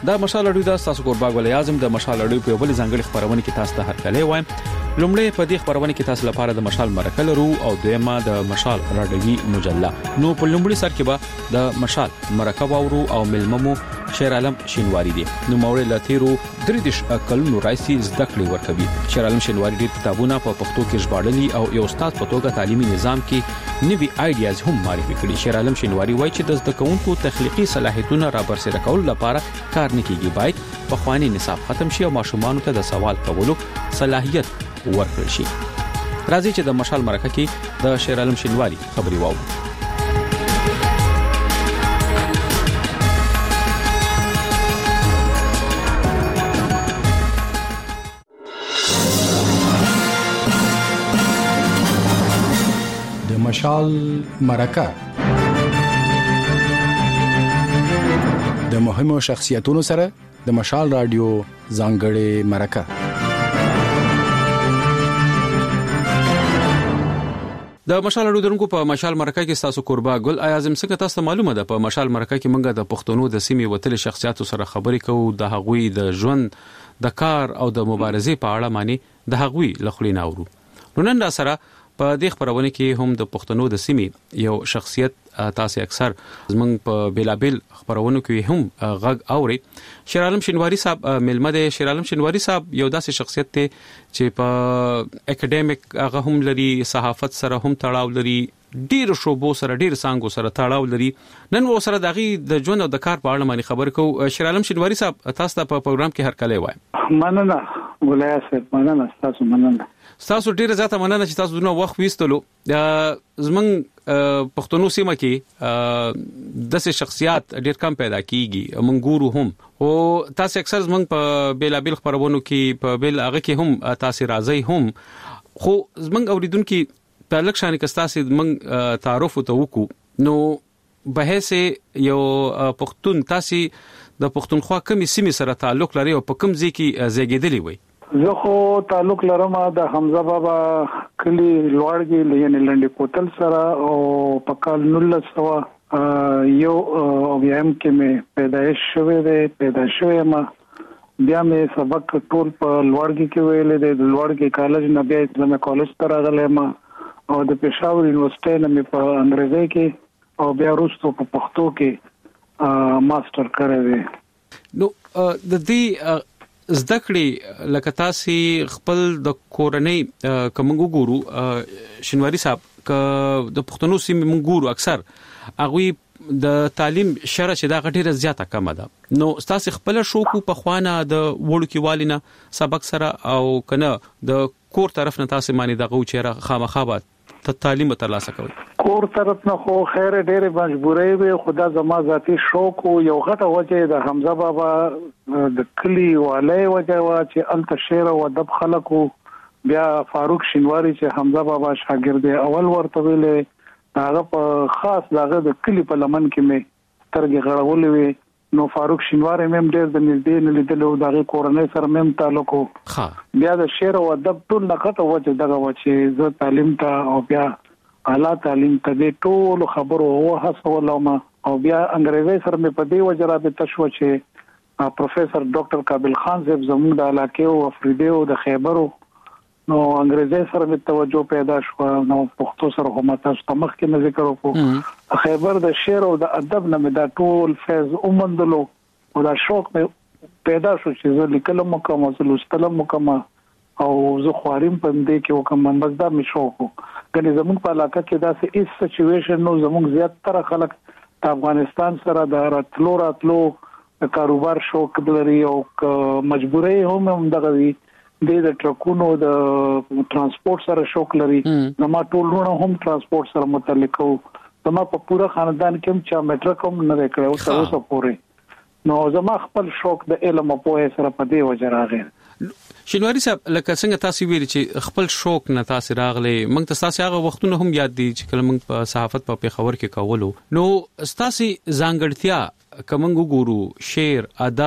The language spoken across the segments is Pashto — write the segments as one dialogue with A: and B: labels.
A: دا مشال اړیو د تاسو قربان ول اعظم د مشال اړیو په بل ځنګړي خبرونه کې تاسو ته هرکلی وایم. لومړی په دې خبرونه کې تاسو لپاره د مشال مرکه لرو او دویمه د مشال راډیوي مجله. نو په لومړي سر کې به د مشال مرکه واورو او ملممو شیر عالم شینواری دی. نو موري لاتیرو درې کلونو راځي زده کړې ورکوي. شیر عالم شینواری ډېر کتابونه په پښتو کې ژباړلي او یو استاد په توګه تعلیمي نظام کې نوي آیډیاز هم معرفي کړي. شیر عالم شینواری وایي چې د زده کوونکو تخلیقي صلاحیتونه را برسېره کول لپاره کار نه کیږي، باید په خواني نصاب ختم شي او ماشومان ته د سوال کولو صلاحیت ورکړل شي. راځي چې د مشال مرکه کې د شیر عالم شینواری خبري واورو.
B: مشال مرکه د مهمو شخصیتونو سره د مشال رادیو ځانګړې مرکه.
A: د مشال اړیو درنکو په مشال مرکه کې تاسو قربا ګل اعظم څنګه تاسو معلومه ده په مشال مرکه کې موږ د پښتنو د سیمې وتل شخصیتو سره خبرې کوو، د هغوی د ژوند، د کار او د مبارزې په اړه معنی د هغوی لخوا ناورو. نو نن را سره په دې خبرونه کې هم د پښتنو د سیمې یو شخصیت تاسو اکثر زمنګ په بیلابل خبرونه کې هم غږ اوري. شیر عالم شینواری صاحب ملمه ده. شیر عالم شینواری صاحب یو داسې شخصیت دی چې په اکیډمیک هغه هم لري، صحافت سره هم تړاو لري، ډیر شوبو سره ډیر څنګه سره تړاو لري. نن و سره دغه د ژوند او د کار په اړه باندې خبر کو. شیر عالم شینواری صاحب تاسو ته په پروګرام کې هرکلی وایم.
C: مننه ولای صاحب، مننه تاسو، مننه
A: تاسو ډیره زیاته مننه چې تاسو دونه وخت وېستلو. زمنګ پښتنو سیمه کې د شخصیت ډیر کم پیدا کیږي، منګورو هم او تاسو اکثر زمنګ په بیلابل خبرونو کې په بیل هغه کې هم تاسو راځي هم، خو زمنګ اوریدونکو په لکشان کې تاسو زمنګ تعارف ته وکړو. نو بهسه یو پښتون تاسو د پښتونخوا کومې سیمې سره تعلق لري او په کوم ځای کې زیږیدلی وي؟
C: زه خو تعلق لرم د حمزه بابا کلی لوړګي یعنی لنډي کوتل سره، او په کال 1900 یو اویم کې مې پیدایش شوې ده. پیدا شوې ما بیا مې سبق ټول په لوړګي کې ویلې ده. د لوړګي کالج نه بیا اسلامي کالج ته راغلم او د پېښور یونیورسيټي نه مې په انګریزي کې او بیا وروسته په پښتو کې ماستر کړی دی.
A: نو د دې زده کړې لکه تاسو خپل د کورنۍ کومو ګورو شینواری صاحب د پښتنو سیمې مونږ ګورو اکثر هغه د تعلیم شره چې دا غټیره زیاته کمه ده. نو تاسو خپل شوق په خوانه د وړو کې والینا سبق سره او کنه د کور طرف نه تاسو معنی دغه چیرې خامخابات ته تعلیم ترلاسه کوي؟
C: کور طرف نه خو خیر ډېر مجبورې وي، خدا زما ذاتی شوق یو غټه وجه د حمزه بابا د کلی والي وجه وا چې الته شعر او ادب خلکو. بیا فاروق شینواری چې حمزه بابا شاګرد اول ورته ویلې، هغه په خاص دغه د کلی په لمن کې مې ترګه غړولې وي. نو فاروق شینواری مم ډېر د نږدې نه لیدلو، دغه کورنۍ سره مم تعلق وو. بیا د شعر او ادب ټول نقطه وجه دغه و چې زه تعلیم ته او بیا اعلی تعلیم ته د ټول خبرو او حسولم. او بیا انګریزي سره مې په دې وجه رابطه شو چې پروفیسور ډاکټر کابل خان صاحب زموږ د علاقې او افریدي او د خیبرو، نو انګریزي سره مې توجه پیدا شو. نو پښتو سره هم تاسو ته مخکې نه ذکر وکړو، خیبر د شعر او د ادب نه مې دا ټول فیض اومندلو او دا شوق مې پیدا شو چې زه لیکلم کوم او لوستلم کوم او زه خواریم په دې کې وکم. بس دا مې شوق وو. کني زموږ په علاقه کې دا سه ایس سچويشن نو زموږ زیات تر خلک د افغانستان سره د راتلو کاروبار شوق لري او مجبورې هم دغه وي د ټرکونو د ترانسپورت سره شوق لري. زما ټولونه هم ترانسپورت سره متعلق وو. زما په پورا خاندان کې هم چا میټرک هم نه کړو تر اوسه پورې. نو زما خپل شوق د علم په پوهه سره په دې وجه راغی.
A: شینواری صاحب لکه څنګه تاسو ویل چې خپل شوق نه تاسو راغلي، موږ تاسو هغه وختونه هم یاد دي چې کله موږ په صحافت په پیښور کې کولو. نو تاسو ځانګړتیا کومنګ ګورو شعر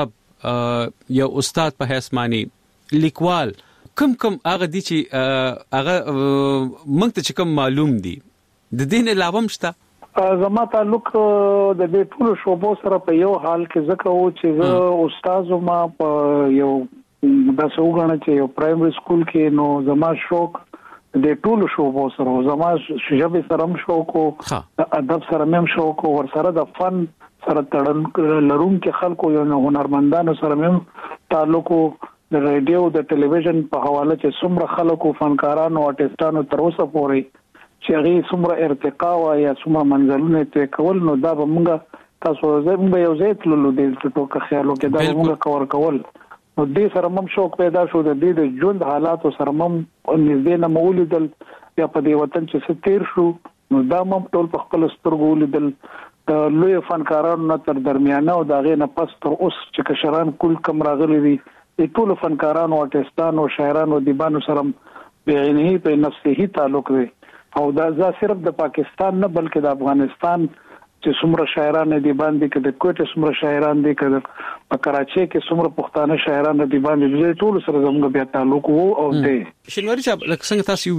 A: ادب یا استاد په حیث معنی لیکوال کوم هغه دي چې هغه موږ ته کوم معلوم دي د دین علاوه مشته؟
C: زما تعلق د دې ټول شوبو سره په یو حال کې ځکه و چې زه استاد ما په یو د سوګنه چې یو پرایمري سکول کې نو زما شوق د ټول شوبو سره زما شجبه سره هم شوق او ادب سره هم شوق او ور سره د فن سره تړن لرون کې خلکو یو هنرمندانو سره هم تعلق د رادیو د ټلویزیون په حواله چې څومره خلکو فنکارانو آرټیستانو تر اوسه پورې چې هغه څومره ارتقا او یا څومره منزلونه ته کول نو دا به موږ تاسو زموږ یو ځای تللو د ټوکه خیالو کې دا موږ کور کول نو دې سره مم شوق پیدا شو د دې د ژوند حالات سره مم نږدې نه مولیدل یا په دې وطن چې ستیر شو نو دا مم ټول په خپل سترګو ولیدل د لوی فنکارانو نه تر درمیانه او دا غي نه پس تر اوس چې کشران کل کم راغلي دي د ټول فنکارانو آرټیستانو شاعرانو دیبانو سره بعینه په نفسه تعلق دی او دا صرف د پاکستان نه بلکې د افغانستان چې څومره شاعران دي باندې کې د کوټه څومره شاعران دي کې په کراچۍ کې څومره پښتانه شاعران دي باندې د ټول سره زموږ بیا تعلق وو او دې
A: شنواری صاحب لکه څنګه تاسو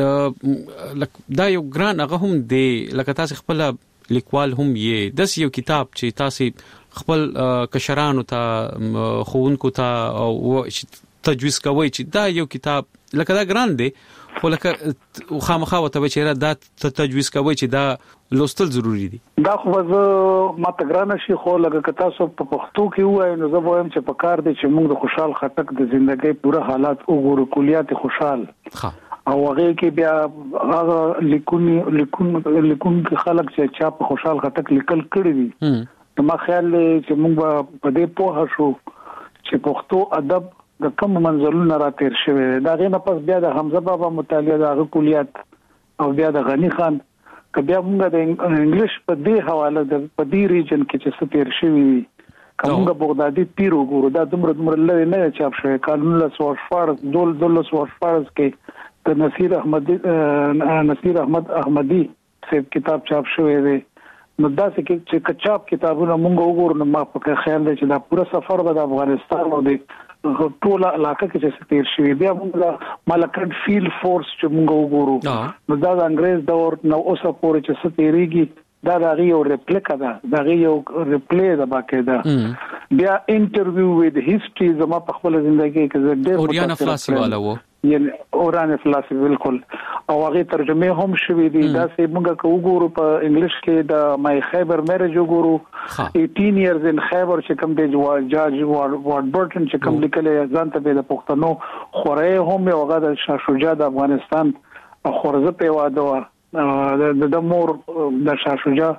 A: ویلي دا یو ګران هغه هم دی لکه تاسو خپل لیکوال هم یې د یو کتاب چې تاسو خپل کشرانو ته خوونکو ته او تجویز کوي چې دا یو کتاب لکه دا ګران دی خو لکه خامخا وته چې دا تجویز کوي چې دا لوستل ضروری دي
C: دا خو زه ما تګرانه شي خو لکه تاسو په پښتو کې وایي نو زه وایم چې په کار دي چې موږ د خوشحال خټک د ژوندۍ پوره حالات وګورو کلیات خوشحال او هغه کې بیا هغه لیکون خلک چې چا په خوشحال خټک لیکل کړی دي نو ما خیال چې موږ په دې پوه شو چې پښتو ادب د کوم منزلونو را تیر شوی دا غي نه پس بیا د حمزه بابا مطالعه د کلیات او بیا د غنی خان که بیا موږ د انګلیش په دې حواله د په دې ریجن کې چې ستیر شوی کومه بغدادي پیر وګورو دا دومره لوي نه چاپ شوی قانون له سوارفارز دول سوارفارز کې د نصیر احمد احمدی څخه کتاب چاپ شوی دی نو دا چې کچاپ کتابونه موږ وګورو نو ما په خیال دی چې دا پوره سفر به د افغانستان او د ټول علاقه کې چې ستیر شوی بیا موږ ملکن فیلډ فورس چې موږ وګورو نو دا د انګريز دور نو اوسه پورې چې ستیریږي دا د یو ریپلیکا ده د یو ریپلی ده باقاعده بیا انټرویو وذ هیستوري زما په خپل ژوندۍ کې ډېر
A: اوریانا فلاسي والا وو
C: یعنی اورانه فلسفي بالکل او هغه ترجمه هم شوې دي دا چې موږ وګورو په انګلیش کې د مای خیبر میرج وګورو 18 years in خیبر چې کوم دی جاج وارد برټن چې کوم لیکل ځان ته د پښتنو خوره هم یو غدا شاه شجاع د افغانستان خورزه په واده د مور د شاه شجاع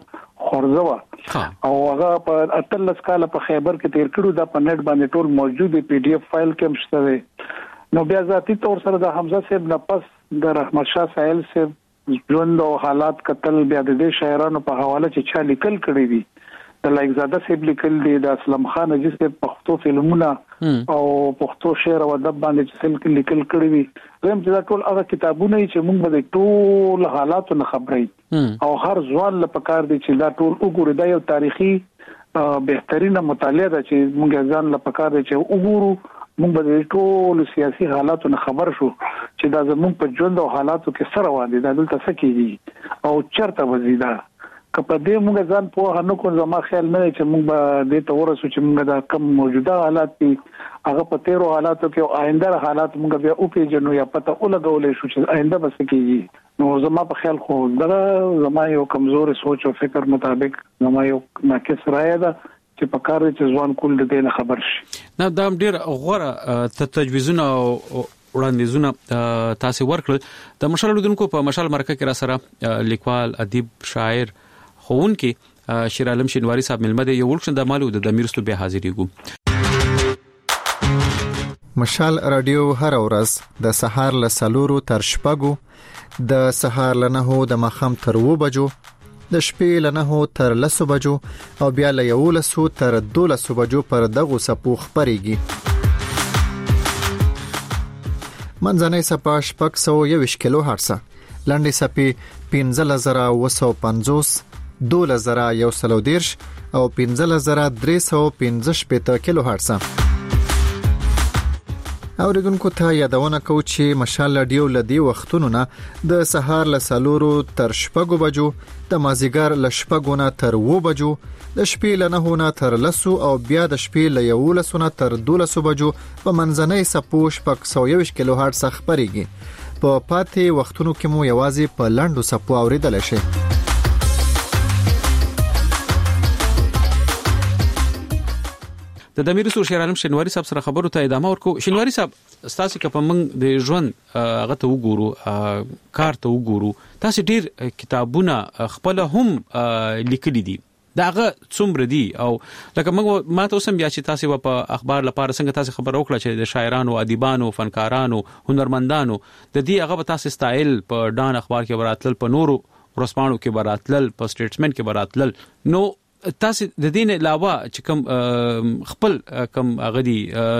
C: خورزه او هغه په اتلس کال په خیبر کې تیر کړو دا په نت باندې ټول موجود دی پی ډی اف فایل کې هم شته نو بیا ذاتی طور سره د حمزه صاحب نه پس د رحمت شاه سائل صاحب ژوند او حالات قتل بیا د شاعرانو په حواله چې چا لیکل کړی دي د لایقزاده صاحب لیکل دي د اسلم خان اجي صاحب پښتو فلمونه او پښتو شعر او ادب باندې چې لیکل کړی دي زم چې ټول هغه کتابونه چې موږ د ټول حالاتو نه خبرې او هر ځوان لپاره کار دي چې دا ټول وګوري دا یو تاریخي بهترینه مطالعه ده چې موږ ځان لپاره کار دي چې وګورو موږ به ټول سیاسي حالاتو نه خبر شو چې دا زموږ په ژوند او حالاتو کې سره وادي دا دلته سکیږي او چرته وزیدا کله دې موږ ځان په هنو کو زما خیال نه چې موږ به دې ته ورسو چې موږ دا کم موجوده حالات دي هغه په تیرو حالاتو کې او آینده حالات موږ بیا او پیژنو یا پته ولګولې شو چې آینده به سکیږي نو زما په خیال خو دا زما یو کمزور سوچ او فکر مطابق زما یو ناقص رائے ده چې په کار چې ځوان کول د دې نه خبر شي
A: نه دا ډیر غوړه تجویزونه او وړاندیزونه تاسو ورکړل د مشال لودونکو په مشال مرکه کې را سره لیکوال ادیب شاعر خون کې شیر عالم شینواری صاحب ملمده یو ورکشن د مالو د میرستو به حاضرېګو
D: مشال رادیو هر ورځ د سهار له سلورو تر شپږو د سهار له 9 د مخام تر 2 بجو د شپې له 9 تر 10 بجو او بیا له 11 تر 12 بجو پر دغه سپو خبريږي منځنۍ سپا شپږ 120 کیلو هرتز لنډي سپي 15950 2110 او 15315 کیلو هرتز اوریدونکو ته یادونه کو چې مشال رادیو لدی وختونو نه د سهار ل سالورو تر شپږو بجو، د مازیګر ل شپږو نه تر 2 بجو، د شپې ل 9 نه تر 10 او بیا د شپې ل 11 نه تر 12 بجو په منځنۍ سپوش په 120 کیلو هرتز خبريږي. په پاتې وختونو کې مو یوازې په لاندو سپو اوریدل شي.
A: د امیر رسول شیر عالم شینواری صاحب سره خبرو ته ادامه ورکو. شینواری صاحب، تاسو که په موږ د ژوند هغه ته وګورو، کار ته وګورو، تاسو ډیر کتابونه خپل هم لیکلي دي. داغه څومره دي؟ او لکه موږ ما ته اوسم بیا چې تاسو په اخبار لپاره څنګه تاسو خبر وکړه چې د شاعرانو، ادیبانو، فنکارانو، هنرمندانو د دې هغه تاسو سټایل په ډان اخبار کې براتل، په نورو ورسپانو کې براتل، په سټیټسمن کې براتل. نو تاسو د دین علاوه چې کوم خپل کوم غدي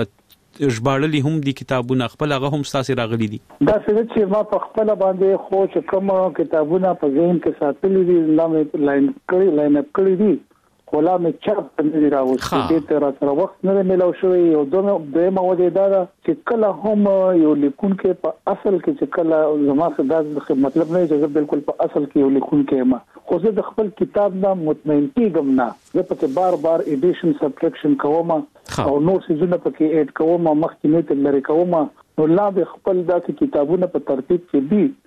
A: ژباړلي هم دي کتابونه خپل هغه هم تاسو راغلي دي؟
C: دا څه چې ما په خپل باندې خو چې کوم کتابونه په ذهن کې ساتلي دي، نامې لاین اپ کړی دي، ولا مې چاپ نه راوځي. دې تر سره وخت نه ملو شوی. یو دویمه وجه دا چې کله هم یو لیکونکو په اصل کې چې کله زما څه مطلب نه چې بالکل په اصل کې یو لیکونکو ما خو زه د خپل کتاب نه مطمئن کېږم نه. زه پکې بار ایډیشن سبټریکشن کوم او نور څه پکې اډ کوم، مخکې نه تل لري کوم. نو لا به خپل داسې کتابونه په ترتیب کې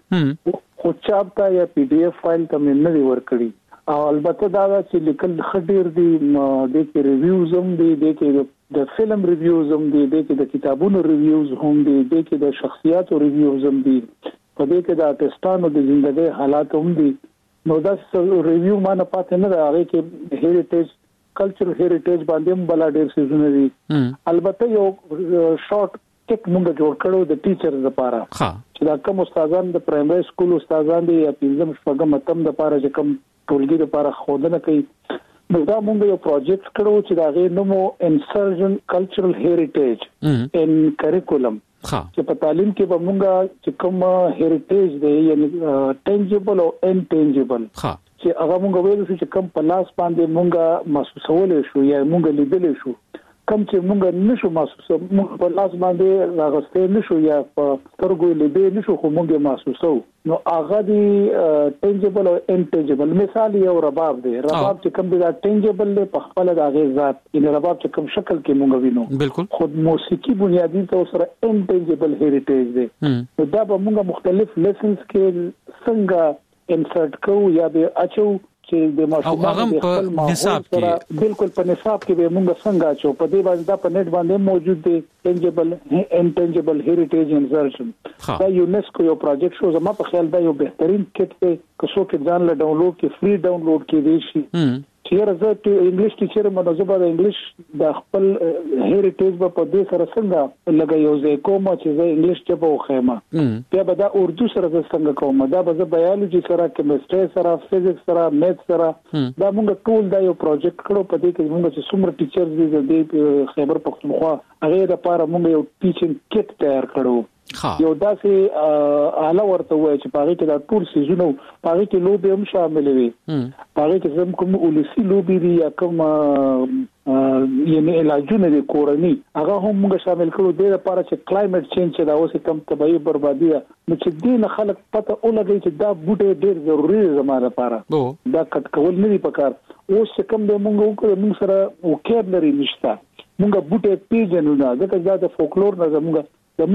C: دي خو چاپ ته یا پی ډی اف فایل ته مې نه ورکړي. او البته دا چې لیکل خډیر دي، د کې ریویوز هم دي، د کې د فلم ریویوز هم دي، د کې د کتابونو ریویوز هم دي، د کې د شخصیاتو ریویوز هم دي، په دې کې د آرټستانو د ژوندۍ حالات هم دي. نو دا ریویو ما نه پاتې نه راغی کې هیریټیج کلچرل هیریټیج باندې هم بل ډیر څه دي. البته یو شارټ ټیک موږ جوړ کړو د ټیچرز لپاره چې دا کوم استادان د پرایمري سکول استادان دي یا پنځم شپږم اتم د لپاره چې کوم ټولګي لپاره خودنه کوي. نو دا موږ یو پروجیکټ کړو چې دا غي نومو انسرجن کلچرل هیریټیج ان کریکولم چې په تعلیم کې به موږ چې کوم هیریټیج دی یعنی ټینجیبل او انټینجیبل چې هغه موږ ویل چې کوم په لاس باندې موږ محسوسول شو یا موږ لیدل شو، کوم چې موږ نشو محسوسه، موږ په لاس باندې راغستې نشو یا په سترګو لیدل نشو خو موږ محسوسو. نو هغه دی ټینجیبل او انټینجیبل. مثال یو رباب دی، رباب چې کوم دی دا ټینجیبل له په خپل د هغه ذات، ان رباب چې کوم شکل کې موږ وینو بالکل خود موسیقي بنیادی طور سره انټینجیبل هیریټیج دی. نو دا به موږ مختلف لیسنز کې څنګه انسرټ کوو یا به اچو چې د ماشومان په نصاب کې بالکل په نصاب کې به موږ څنګه اچو. په دې باندې دا په نت باندې موجود دی ټینجیبل انټینجیبل هیریټیج انسرشن. دا یونیسکو یو پروجیکټ شو. زما په خیال دا یو بهترین کټ دی که څوک ځان له ډاونلوډ کې فری ډاونلوډ کړي شي. چې راځي انګلیش ټیچر منظمه د انګلیش د خپل هیریټیج په دې سره څنګه لګي یو ځای کوم چې زه انګلیش ته په خېمه بیا به دا اردو سره څنګه کوم، دا به زه بایولوژي سره، کیمستري سره، فزیکس سره، میث سره، دا موږ ټول دا یو پروجیکټ کړو. په دې کې موږ چې څومره ټیچرز دي د خیبر پختونخوا هغه لپاره موږ یو ټیچینګ کټ تیار کړو. یو داسې اعلی ورته وای چې پاره کې دا ټول سيزونو پاره کې لوبي هم شامل وي، پاره کې زم کوم ولسی لوبي دي یا کوم یعنی علاجونه دي کورني هغه هم موږ شامل کړو. د لپاره چې کلایمټ چینج چې دا اوس کم تبعی بربادي نو چې دین خلک پته ولګي چې دا بوټي ډیر ضروری زموږ لپاره دا کټ کول نه دي پکار. اوس کوم د موږ وکړو موږ سره وکیبلري نشته، موږ بوټي پیژنو نه ځکه دا د فولکلور نه زموږ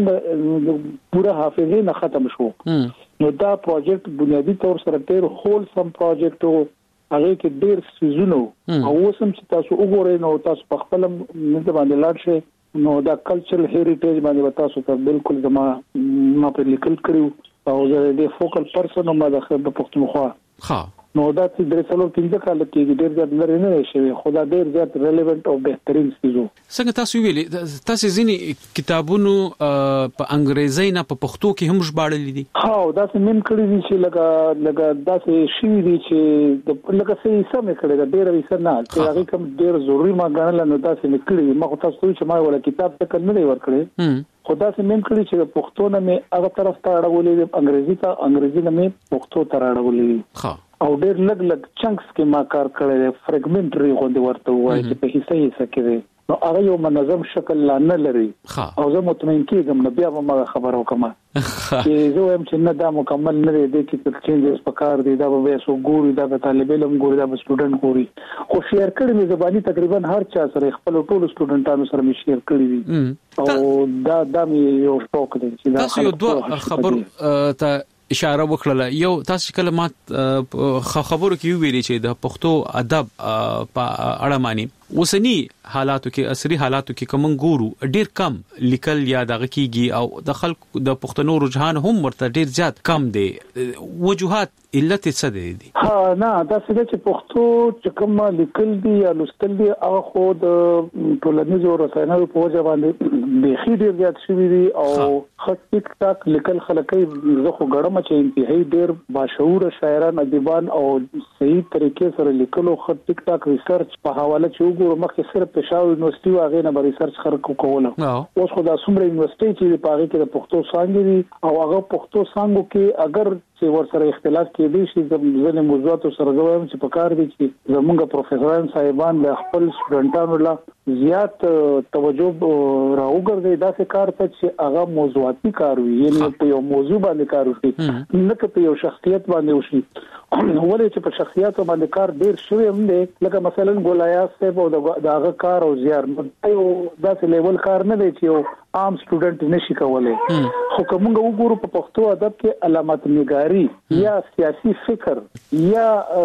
C: پورا حافظه نه ختم شو. نو دا پروجیکټ بنیادی طور سره ډیر هول سم پروجیکټ او هغه کې ډیر سيزونو او اوسم چې تاسو وګورئ نو تاسو په خپل نه باندې لاړ شئ نو دا کلچرل هیریټیج باندې تاسو ته بالکل ما په لیکل کړو او زه د فوکل پرسن ما د خبر پختونخوا نو دا چې درې څلور پنځه کال کې ډېر زیات لري نه شي خو دا ډېر زیات ریلیونت او بهترین څه
A: څنګه تاسو ویلي تاسو ځینی کتابونو په انګریزي نه په پښتو کې هم ژباړل دي؟
C: ها دا څه مم کړی دي چې لګا دا څه شي دي چې لکه څه سم کړی دا ډېر وسه نه چې هغه کوم ډېر ضروري ما غنل نو دا څه نکړي ما خو تاسو چې ما ولا کتاب څه نه ور کړی خدا سے مم کړی چې پښتو نه مې هغه طرف ته اړولې انګریزي نه مې پښتو ته اړولې او ډېر لګ چنکس کې ما کار کړی فریګمنټري غوندي ورته وایي چې په حصہ کې دی نو هغه یو منظم شکل نه لري او زه مطمئن کېږم نو بیا به ما خبرو کوم چې زه هم چې نه دا مکمل نه دی کې چینجز پکار دي دا به سو ګوري دا به طالب علم ګوري دا به سټوډنټ ګوري خو شیر کړی مې زبانی تقریبا هر چا سره خپل ټول سټوډنټانو سره مې شیر کړی دي او دا مې یو شوق دی چې دا
A: تاسو یو دوه خبر ته اشاره وکړه یو تاسو کلمات خبرو کې ویلي چې د پښتو ادب په اړه معنی اوسنی حالاتو کې عصري حالاتو کې کوم ګورو ډیر کم لیکل یا دغه کیږي او د خلکو د پښتنو رجحان هم ورته ډیر زیات کم دی وجوهات علت څه دي
C: نه دا څه چې پښتو چې کوم لیکل دي یا لوستل دي او خو د ټولنیزو رسنیو په وجه باندې بيخي ډیر زیات شوی دي او خط ټیک ټاک لیکل خلکې زه خو ګړم چې انتهایی ډیر باشعور شاعران ادیبان او صحیح طریقې سره لیکلو خط ټیک ټاک ریسرچ په حواله چې مخکې صرف پېښور یونیورسيټي واغې نه ریسرچ خلکو کوله اوس خو دا څومره یونیورسيټي چې په هغه کې د پښتو څانګې دي او هغه پښتو څانګو کې اگر چې ورسره اختلاف کېدی شي ځینې موضوعات سره زویم چې په کار دي چې زمونږ پروفیسوران صاحبان له خپل سټوډنټانو له زیات توجه راوګرځي دا څه کار ته چې هغه موضوعاتي کار وي یعنی په یو موضوع باندې کار وشي نه په یو شخصیت باندې وشي ولې چې په شخصیت باندې کار ډیر شوی هم دی لکه مثلا ګولایا صاحب او دغه کار او زیار یو داسې لیول کار نه دی چې یو عام سټوډنټ نشي کولای خو کومه وګورو په پښتو ادب کې علامت نگاری یا سیاسي فکر یا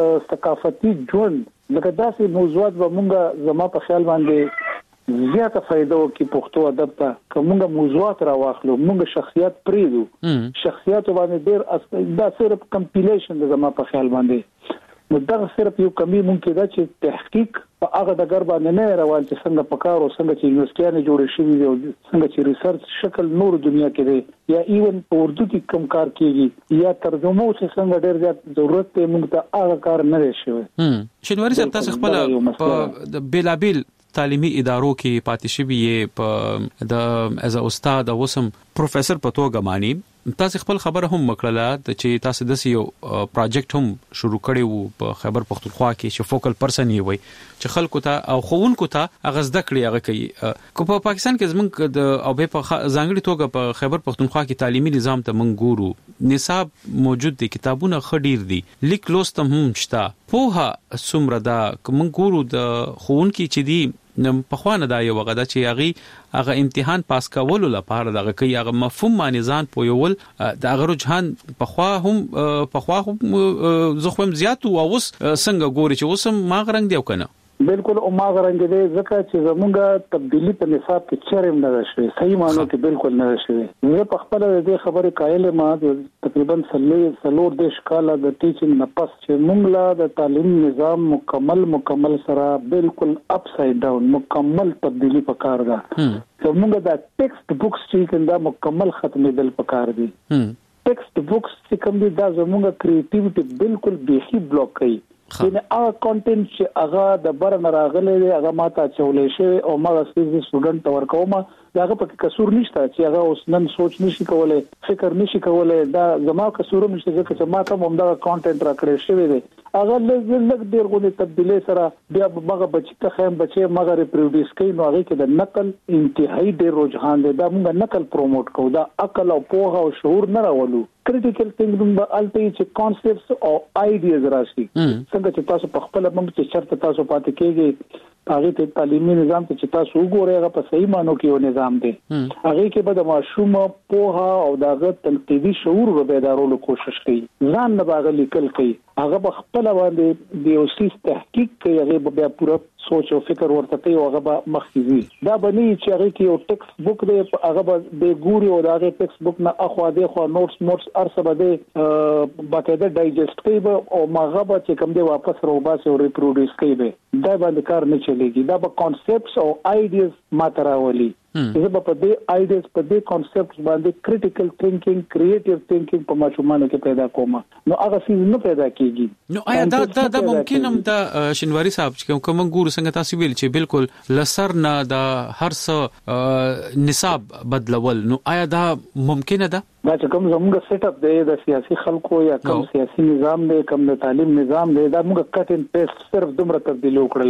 C: ثقافتي ژوند لکه داسې موضوعات به مونږه زما په خیال باندې زیاته فائدہ وکي پښتو ادب ته کومه موضوعات راواخلو مونږ شخصیت پریدو شخصیت باندې ډیر دا صرف کمپیلیشن د زما په خیال باندې نو دا صرف یو کمی ممکن ده چې تحقیق په هغه د ګر باندې نه روان چې څنګه پکار او څنګه چې یونیورسيټیانه جوړې شوې دي او څنګه چې ریسرچ شکل نور دنیا کې دی یا ایون په اردو کې کم کار کیږي یا ترجمه چې څنګه ډېر زیات ضرورت ته موږ ته هغه کار نه شوی
A: شنواری صاحب تاسو خپل په بلابل تعلیمي ادارو کې پاتې شوی په د از استاد او سم پروفیسور په توګه مانی تاسو خپل خبره هم وکړه چې تاسو د یو پروجیکټ هم شروع کړی وو په خیبر پختونخوا کې چې فوکل پرسن یې وي چې خلکو ته او خوونکو ته اغاز د کړی هغه کوي کو په پاکستان کې زمونږ د او په ځانګړي توګه په خیبر پختونخوا کې تعلیمي نظام ته مونږ ګورو نصاب موجود دي کتابونه خډیر دي لیک لوستم هم شته پوها سمره دا مونږ ګورو د خوونکي چې دی په خوانه دا یو غدا چې هغه امتحان پاس کولو لپاره دغه کوي هغه مفهوم باندې ځان پویول د هغه رجحان په خوا هم زه خو زیات او اوس څنګه ګوري چې اوس ما غرنګ دیو کنه
C: بالکل او ما غرنګ دی ځکه چې زمونږه تبدیلی په نصاب کې چرېم نه شوی صحیح معنی کې بالکل نه شوی زه په خپل د خبرې قائل ما تقریبا سلور د شکاله د ټیچینګ نه پس چې مونږ لا د تعلیم نظام مکمل سره بالکل اپ ساید ډاون مکمل تبدیلی پکار ده زمونږه د ټیکسټ بوکس چې کنده مکمل ختمېدل پکار دي ټیکسټ بوکس چې کوم دي دا زمونږه کریټیویټي بالکل بیخي بلوک کوي یعنی هغه کانټینټ چې هغه د برن راغلي هغه ماته چولې شي او ما د سټوډنټ ورکوم دا هغه په قصور نشته چې هغه اوس نن سوچ نشي کولای فکر نشي کولای دا زما قصور نشته چې ما ته هم دا کانټینټ راکړی شوی دی هغه لږ ډیر غوډه تبدیلی سره بیا هغه بچی ته خیم بچي مګر ریپروډیوس کوي نو هغه کې د نقل انتهایی ډیر رجحان دی دا موږ نقل پروموټ کوو دا عقل او پوهه او شعور نه راولو critical thinking به الته چې concepts او ideas راشي څنګه چې تاسو په خپل باندې چې شرط تاسو پاتې کېږي هغه ته تعلیمي نظام ته چې تاسو وګورئ هغه په صحیح معنی کې یو نظام دی هغه کې به د ماشوم پوهه او دغه تنقیدي شعور به بیدارولو کوشش کوي ځان نه باغ لیکل کوي هغه په خپل باندې د اوسیس تحقیق کوي هغه بیا پوره سوچ او فکر ورته کوي او هغه مخکې دا بني چې هغه کې یو ټیکسټ بوک دی هغه به ګوري او دا ټیکسټ بوک نه اخوا دی خو نوټس ارسبه دی باقاعده ډایجست کوي او ماغه به چې کوم دی واپس روباسي او ریپروډیوس کوي دا باندې کار نه چلےږي دا به کانسپټس او آیډیاز ماتراولي زه په دې آیډیاز په دې کانسپټس باندې کریټیکل تھینکینګ کریټیو تھینکینګ په ماشومانو کې پیدا کوم نو هغه څه نه پیدا کیږي
A: نو آیا دا ممکن هم دا شنواری صاحب چې کوم ګور څنګه تاسو ویل چې بالکل لسر نه دا هر څه نصاب بدلول نو آیا دا ممکن ده
C: دا چې کوم زموږ سیټ اپ دی د سیاسي خلکو یا کوم سیاسي نظام دی کوم د تعلیم نظام دی دا موږ کټ ان پیسټ صرف دومره تبدیل وکړل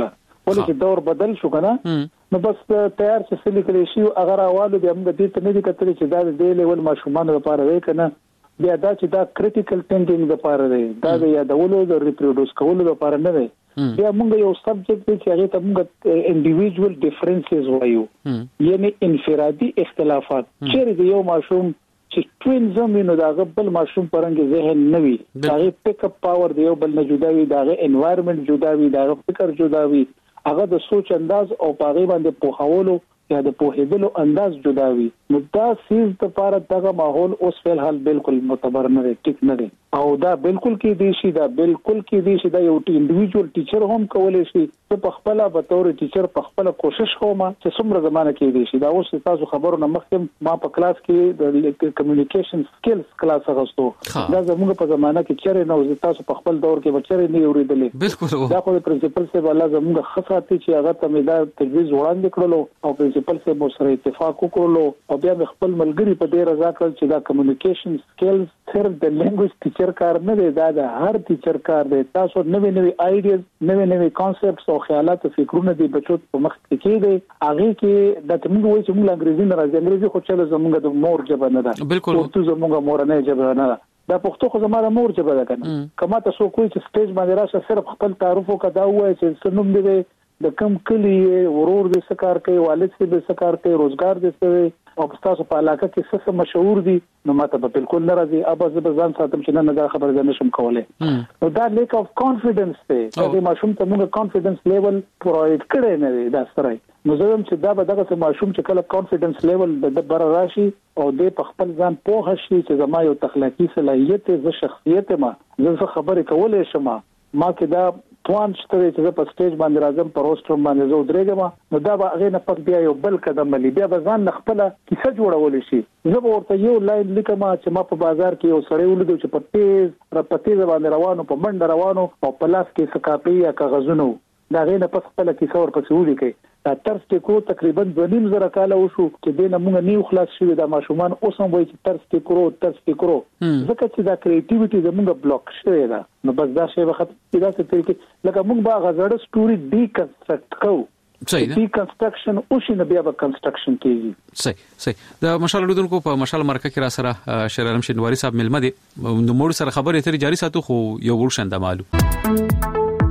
C: ولې چې دور بدل شو کنه نو بس تیار چې سلی کړی شي اگر اوالو به موږ دې ته نه دي کتلې چې دا د لیول ماشومان لپاره وای کنه بیا دا چې دا کریټیکل ټینکینګ لپاره دی دا د یادولو د ریپروډوس کولو لپاره نه دی بیا موږ یو سبجیکټ دی چې هغه ته موږ انډیویډوال ډیفرنسز وایو یعنی انفرادي اختلافات چې د یو ماشوم چې توینزم نو دا بل ماشوم پرنګ ذهن نوي دا پک اپ پاور دی یو بل نه جدا وي دا انوایرنمنت جدا وي دا فکر جدا وي هغه د سوچ انداز او پاغي باندې پوهولو یا د پوهېدلو انداز جدا وي نو دا سیز د پاره دغه ماحول اوس فل حال بالکل معتبر نه دی ټیک نه دی او دا بالکل کې دی شي دا بالکل کې دی شي دا یو انډیویډوال ټیچر هم کولای شي چې په خپل به تور ټیچر په خپل کوشش کوم چې څومره زمانه کې دی شي دا اوس تاسو خبرو نه مخکې ما په کلاس کې د کمیونیکیشن سکلز کلاس غوښتو دا زموږ په زمانه کې چیرې نو تاسو په خپل دور کې بچره نه اوریدلې
A: بالکل
C: دا خو پرنسپل سے والا زموږ خاصه چې هغه ته مې دا تجویز وړاندې کړلو او پرنسپل سے مو سره اتفاق وکړلو او بیا خپل ملګری په دې رضا کړل چې دا کمیونیکیشن سکلز صرف د لینګویج ټیچر کار نه دی دا د هر ټیچر کار دی تاسو نوې آیډیاز نوې کانسپټس او خیالات او فکرونه دی بچو په مخ کې کېږي هغه کې د تمنګ وایي چې موږ انګریزي نه راځي انګریزي خو چې زموږ د مور ژبه نه ده
A: بالکل
C: او تو زموږ مور نه ژبه نه ده دا پښتو خو زموږ مور ژبه ده کنه کما تاسو کوی چې سټیج باندې راشه صرف خپل تعارف وکړه وایي چې سنوم دی د کم کلی ورور دې سکار کوي والد دې سکار کوي روزګار دې او تاسو په علاقه کې څه مشهور دي نو ماته به بالکل ناراضي ابا زبردان ساتم چې نه دا خبر زنه نشم کولای نو دا لیک اف کانفیډنس ته د ماشوم ته موږ کانفیډنس لیول پرووایډ کړی نه دی دا سره نو زه هم چې دا به دغه ماشوم چې کله کانفیډنس لیول د بر راشي او د خپل ځان پوه شي چې زما یو تخلیقي صلاحیت ز شخصیت ما زه خبرې کولای شم ما کې دا توان شته چې په سټیج باندې راځم په روستر باندې زه درېږم نو دا به هغه نه پک بیا یو بل قدم ملي بیا به ځان خپل کیسه جوړول شي زه به ورته یو لاین لیکم چې ما په بازار کې یو سړی ولیدو چې په تیز باندې روانو په منډه روانو او په لاس کې سکاپي یا کاغذونه دا غي نه پس خپل کیسه ورپسې ولیکي دا ترس کې کو تقریبا 2.5 کال وشو چې دینه موږ نیو خلاص شوی دا ماشومان اوس هم وایي چې ترس کې کرو ځکه چې دا کریټیویټي زموږ بلاک شوی دا نو بس دا شی وخت دا څه طریقې لکه موږ با غزړه سټوري ډیکنسټرکټ کوو
A: صحیح ده
C: ډیکنسټرکشن او شي نه بیا به کنسټرکشن کیږي
A: صحیح د مشال لودونکو په مشال مرکه کې را سره شیر عالم شینواری صاحب ملمه دي نو موږ سره خبرې ترې جاری ساتو خو یو ورشنده مالو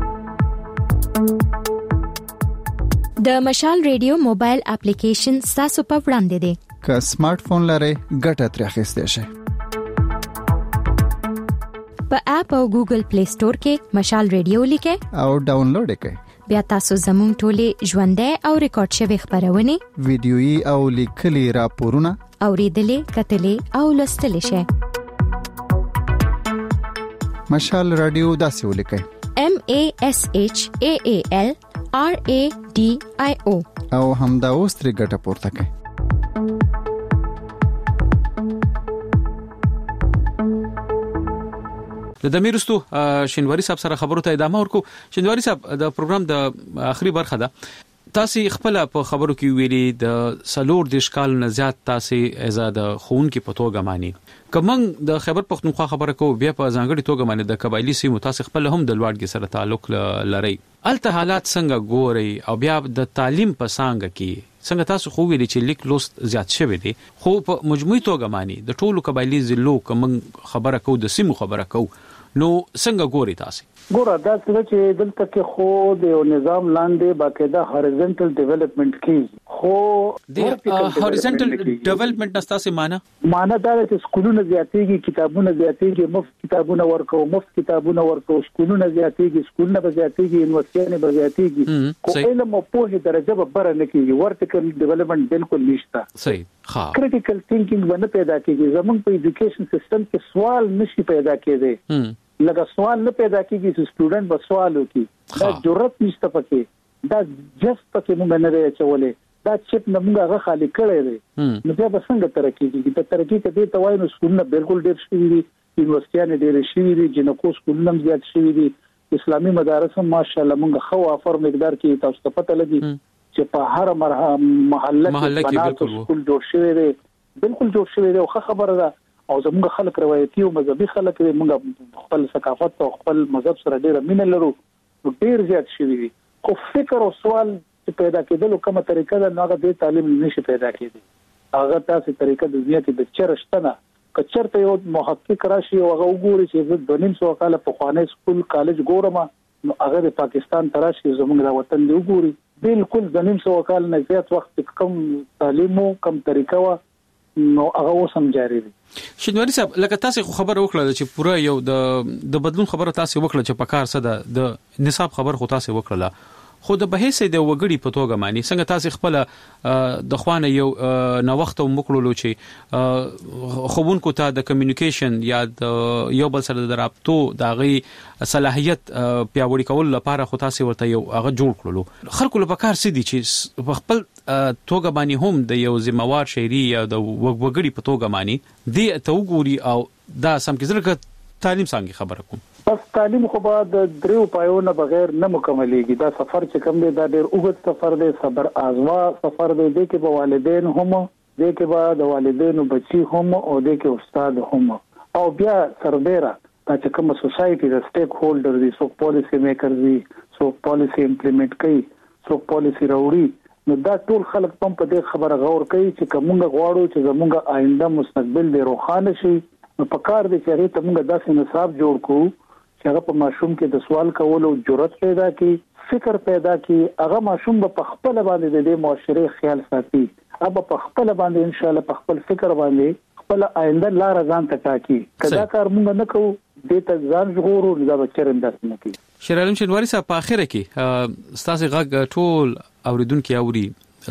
E: د مشال ریډیو موبایل اپلیکیشن تاسو په وړاندې دی
D: که سمارټ فون لرئ ګټه ترې اخیستئ شئ
E: په اپ او ګوګل پلی سٹور کې مشال ریډیو لیکئ
D: او ډاونلوډ کړئ
E: بیا تاسو زموږ ټولې ژوندۍ او ریکارډ شوی خبرونه
D: ویډیويي او لیکلي راپورونه
E: اوریدلې کتلې او لوستلې شئ
D: مشال رادیو داسې ولیکئ
E: MASHAAL RADIO
D: او همدا اوس ترې ګټه پورته کړئ
A: د میرستو شینواری صاحب سره خبرو ته ادامه ورکو شینواری صاحب د پروګرام د اخري برخه ده تاسو خپل په خبرو کې ویلي د سلور د اشکال نه زیات تاسو آزاد خون کې پتوګه مانی کومنګ د خیبر پختونخوا خبره کو بیا په ځانګړي توګه باندې د قبایلی سیمو تاسو خپل هم د لوړګي سره تعلق لري الته حالات څنګه ګوري او بیا د تعلیم په څنګه کې څنګه تاسو خو ویلي چې لیک لوست زیات شوی دی خو په مجموعي توګه مانی د ټولو قبایلی ضلعو کومنګ خبره کو د سیمو خبره کو نو څنګه ګوري تاسو
C: ګوره دا چې دلته کې خو د یو نظام لاندې باقاعده هوريزونټل ډیولپمنٹ کیږي خو
A: د هوريزونټل ډیولپمنٹ نستاسه معنا
C: دا چې سکولونه زیاتېږي کتابونه زیاتېږي مفت کتابونه ورکو سکولونه زیاتېږي سکولونه زیاتېږي یونیورسيټونه زیاتېږي خو علم او پوهه درجه به بره نه کیږي ورټیکل ډیولپمنٹ بالکل نشته
A: صحیح ها
C: کریټیکل ثینکینګ باندې پیدا کیږي زموږ په ایجوکیشن سیستم کې سوال نشي پیدا کېدی لکه سوال نه پیدا کیږي چې سټوډنټ به سوال وکړي دا جرأت نشته پکې دا جست پکې موږ نه لري چولې دا چپ نه موږ هغه خالی کړی دی نو بیا به څنګه ترقی کیږي د ترقی کې د توای نو سکولونه بالکل ډېر شوي دي یونیورسيټونه ډېر شوي دي جنکو سکولونه زیات شوي دي اسلامي مدارس هم ماشاءالله موږ خو افر مقدار کې تاسو ته پته لګي چې په هر محله کې سکول جوړ شوی دی بالکل جوړ شوی دی او خبره ده او زموږ خلک روایتي او مذهبي خلک موږ خپل ثقافت او خپل مذهب سره ډېر مینه لرو ډېر زیات شوی دي خو فکر او سوال چې پیدا کېدل کومه طریقه ده هغه د تعلیم نشي پیدا کېدی هغه تاسو طریقه د دنیا کې د چرشتنه کچرته یو محقق راشي او هغه وګوري چې د 200 کال په خوانې سکول کالج ګورم نو هغه د پاکستان تراشي زموږ د وطن دی وګوري بالکل د 200 کال نه زیات وخت کم تعلیم او کم طریقه و نو هغه وسم جاری دي
A: شینواری صاحب لکه تاسو خبر وکړه چې پوره یو د بدلون خبره تاسو وکړه چې په کار څه د نصاب خبر خو تاسو وکړه خو د بهیس د وګړي په توګه معنی څنګه تاسو خپل د خوانه یو نو وخت مکړلو چې خوبونکو ته د کمیونیکیشن یا یو بل سره د رابطو د غي صلاحیت پیاوړی کول لپاره خو تاسو ورته یو هغه جوړ کړلو خلکو لپاره کار سدي چې په خپل توګه باندې هم د یو ذمہوار شهري یا د وګړي په توګه معنی دی ته وګوري او دا سم کې ځکه تعلیم څنګه خبره کوم
C: بس تعلیم خو به د دریو پایونو بغیر نه مکملېږي دا سفر چې کوم دی دا ډېر اوږد سفر دی صبر آزما سفر دی د کې به والدین هم د کې به د والدینو بچي هم او د کې استاد هم او بیا سربېره چې کوم سوسايټي د سټیک هولډر دي سو پالیسی میکر دي سو پالیسی امپلیمنٹ کوي سو پالیسی راوړي نو دا ټول خلک په دې خبره غور کوي چې کومه غواړو چې زموږ آینده مستقبل دی روښانه شي نو په کار دي چې ته موږ داسې نصاب جوړ کوو چې هغه په ماشوم کې د سوال کولو جرأت پیدا کړي فکر پیدا کړي هغه ماشوم په خپل باندې د معاشري خیال ساتي هغه په خپل باندې ان شاء الله په خپل فکر باندې خپل آینده لار ځان ته ټاکي کدا کار موږ نه کوو د ته ځان ژغورو دا به چرنداس نه کوي
A: شیرعالم شینواری صاحب په اخره کې ستاسو غږ ټول اوریدونکو اوري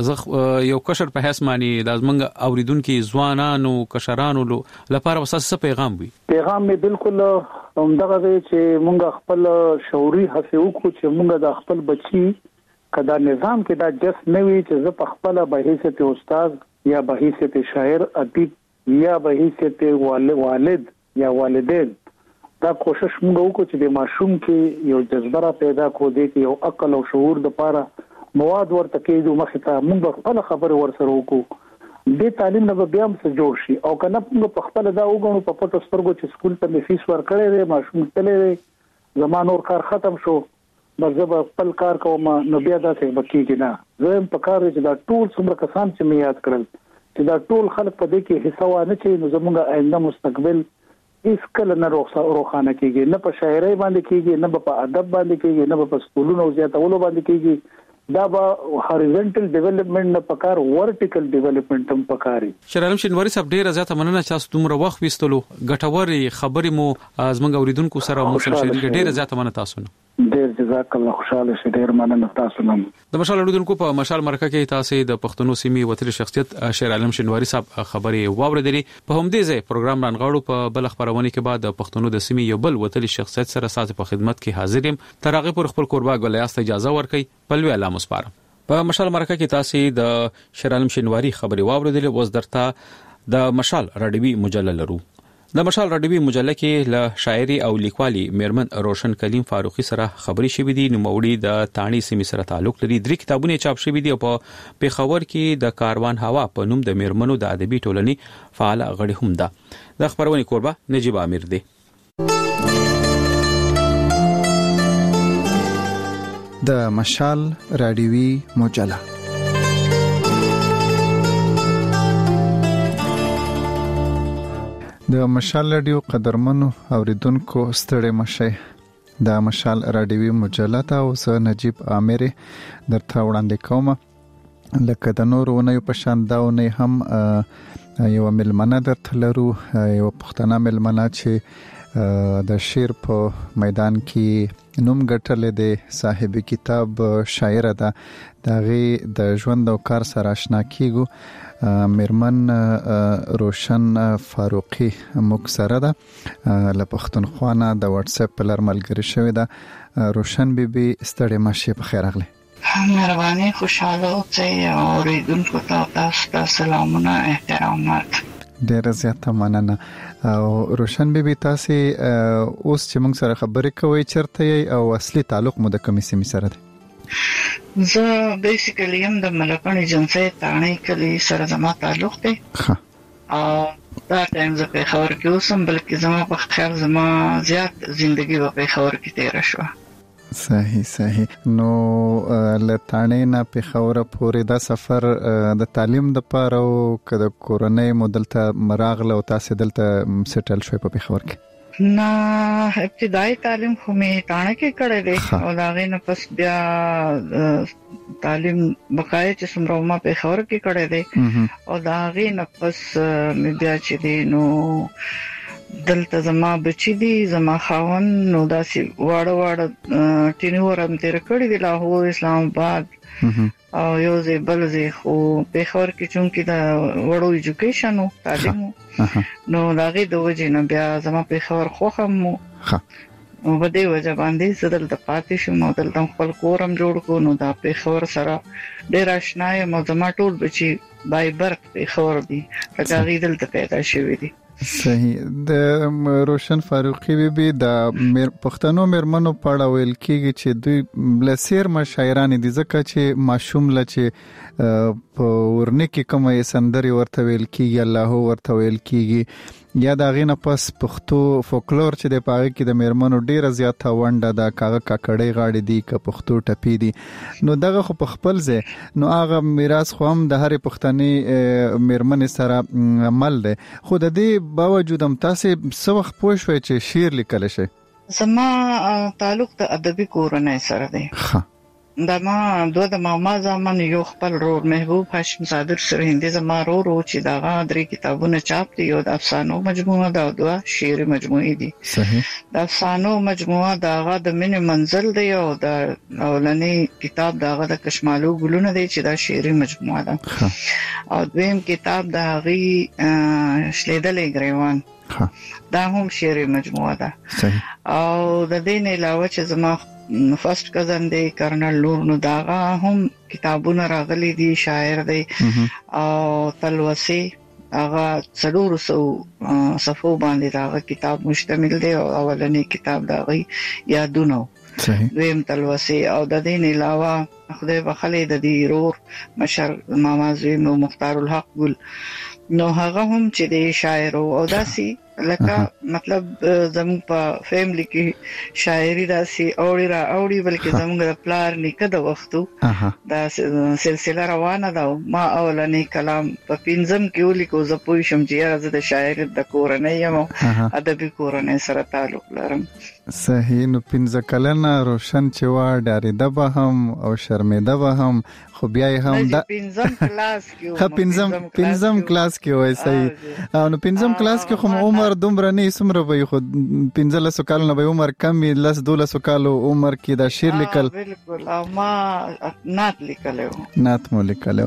A: یو کشر په حساب باندې د زمنګ اوریدونکو ځوانانو کشرانو لپاره وساسه پیغام وي
C: پیغام می بالکل همدغه دی چې مونږ خپل شعوري هڅه وکړو چې مونږ د خپل بچي کدا نظام کې دا جس نه وي چې زه په خپل به حیثیت استاد یا به حیثیت شاعر ادیب یا به حیثیت والد یا والدین دا کوشش مونږ وکړو چې د ماشوم کې یو جذبه پیدا کو دی چې یو عقل او شعور د لپاره مواد ورته کېدو مخه ته مونږ خپل خبره ورسره وکړو د تعلیم نه بیا هم څه جوړ شي او کنه په خپل دا وګڼو په پټو سترګو چې سکول ته فیس ورکړې دی ماشوم تلې زمانور کار ختم شو مرزه خپل کار کوم نو بیا دا څه بکیږي نه زه په کار چې دا ټول څومره کسان چې می یاد کړل چې دا ټول خلک په دې کې حصہ وانه چې نو زموږ آینده مستقبل هیڅ کله نه روښانه کیږي نه په شاعرۍ باندې کیږي نه په ادب باندې کیږي نه په سکولونو زیاتولو باندې کیږي دا به هاریزونټل ډیولپمنٹ نه پکار ورټیکل ډیولپمنٹ هم پکاري
A: شیرعالم شینواری صاحب ډیر زیاته مننه چې تاسو وخت وستلو ګټوري خبرې مو ازمنګ اوریدونکو سره مو سره شریک ډیر زیاته مننه تاسو نه
C: ډیر جزاک الله خوشاله شه ډیر مننه تاسو نه
A: د مشال اوریدونکو په مشال مرکه کې تاسو د پښتنو سیمې وتلي شخصیت شیرعالم شینواری صاحب خبرې واوریدلې په همدې ځای پروګرام رانغاړو په بل خبرونه کې بعد د پښتنو د سیمې یو بل وتلي شخصیت سره ساز په خدمت کې حاضر یم تر هغه پر خپل قربا غلیاست اجازه ورکړي پلوي الله مسپاره په مشال مرکه کې تاسو د شیرعالم شینواری خبرې واوریدلې وز درته د مشال راډیوي مجله لرو د مشال راډیوي مجله کې له شاعري او لیکوالي میرمن روشن کلیم فاروقي سره خبرې شوې دي نوموړي د تانی سیمې سره تعلق لري 3 کتابونه چاپ شوي دي او په پیښور کې د کاروان هوا په نوم د میرمنو د ادبي ټولنې فعال غړي هم ده د خبرونه قربا نجيب امیر دی
D: د مشال راډیوي مجله د مشال رادیو قدرمنو اوریدونکو ستړي مشه د مشال رادیوي مجله ته اوس نجيب امیر درته وړاندې کوم لکه د نورونه په شان داونه هم یو ملمنه درته لرو یو پښتنه ملمنه چې د شعر په میدان کې نوم ګټلې د صاحب کتاب شاعر ده دغه د ژوند او کار سره آشنا کیږو میرمن روشن فاروقي مکسره ده له پښتونخوا نه د واتس اپ پر ملګری شوې ده روشن بیبي ستړي ماشه په خیر اغله
F: مهرباني خوشاله اوسئ او ریدونکو ته تاسو سلامونه احترامات
D: ډیر زیاته مننه او روشن بیبي تاسو اوس چې موږ سره خبرې کوي چرته او اصلي تعلق مو د کمی سیمې سره ده
F: زه بیسیکلی هم د ملکانې جنسي تانی کلی سره زما تعلق دی او دا ټایم زه په خبر کې اوسم بلکې زما په خیال زما زیات ژوندۍ په خبر کې تیر شو
D: صحیح. نو لټانې نه په خوره پورې دا سفر د تعلیم د پاره او کده کورنۍ مودل ته مراغله او تاسو دلته سټل شوي په خبر کې؟
F: نه، ابتدایي تعلیم خو مې تانه کې کړی دی او دا غي نه پس بیا تعلیم بقای چې څومره ما په خبر کې کړی دی او دا غي نه پس مې بیا چې دی نو دلته زما بچی دی، زما خاون نو داسې واړه ټینورم تیر کړی دی، لاهور، اسلام آباد او یو ځای بل ځای، خو په خبر کې چونکی دا وړو ایجوکیشن او تعلیم نو دا غي د وجې نه بیا زما په خبر خوخم نو په دې وجه باندې زدل د پاتې شم او دلته خپل کورم جوړ کو. نو دا په خبر سره ډیر آشنا یم او زما ټول بچي بای برت په خبر دي دا غي دلته پیدا شوی دي.
D: صحیح. د روشن فاروقي بیبي د پښتنو مېرمنو پاړه ویل کېږي چې دوی لسیر مشاعران دي ځکه چې ماشوم لچې په ورنه کې کومه سندري ورته ویل کېږي، الله ورته ویل کېږي، یا دا غینه پس پښتو فولکلور چې د پاغه کې د مېرمنو ډیره زیاته ونډه دا کاغه کاکړې غاړي دي ک پښتو ټپی دي. نو دغه خو په خپل ځای نو هغه میراث خو هم د هرې پښتني مېرمنې سره عمل دی، خو د دې باوجود هم تاسو څه وخت پوه شوئ چې شعر لیکل شي؟
F: زما تعلق د ادبي کورنۍ سره دی. دا ما دوه د ماما زمان یو خپل رور محبوب هاشم صادق سره هندي زما رور چې دا غادري کتابونه چاپ دي، یو د افسانو مجموعه دا او دوه شعر مجموعه دي.
D: صحیح.
F: د افسانو مجموعه دا غا د من منزل دی او د اولنی کتاب دا غا د کشمالو ګلونه دی چې دا شعر مجموعه ده. او دویم کتاب دا غي شلیدلې ګریوان دا هم شعر مجموعه ده.
D: صحیح.
F: او د دې نه علاوه چې زما فرست کزن دی کرنل نور نو داغه هم کتابونه راغلي دي، شاعر دی او تلوسي هغه 400 صفحو باندې داغه کتاب مشتمل دی او اولنی کتاب داغي یادونه.
D: صحیح.
F: دویم تلوسي او د دې نه علاوه خدای بخلې د دې رور مشر ماما زوی مختار الحق ګل نو هغه هم چې دی شاعر او داسي لکه مطلب زموږ په فیملی کې شاعري داسي اوړي بلکې زموږ د پلار نیکه د وختو دا سلسله روانه ده. ما اولنی کلام په پنځم کې ولیکو، زه پوه شم چې زه د شاعر د کورنۍ یم او ادبي کورنۍ سره تعلق لرم.
D: صحیح. نو 15 کلنه روشن چې وا ډارېده به هم او شرمېده به هم، خو بیا هم دا
F: 15 کلاس کې
D: 15 کلاس کې وای. صحیح. نو 15 کلاس کې خو عمر دومره نه سمره وي، خو 15 کال نه به عمر کم 12 کال عمر کې دا شعر لیکل.
F: بالکل. ما نات لیکلو.
D: نات مو لیکلو.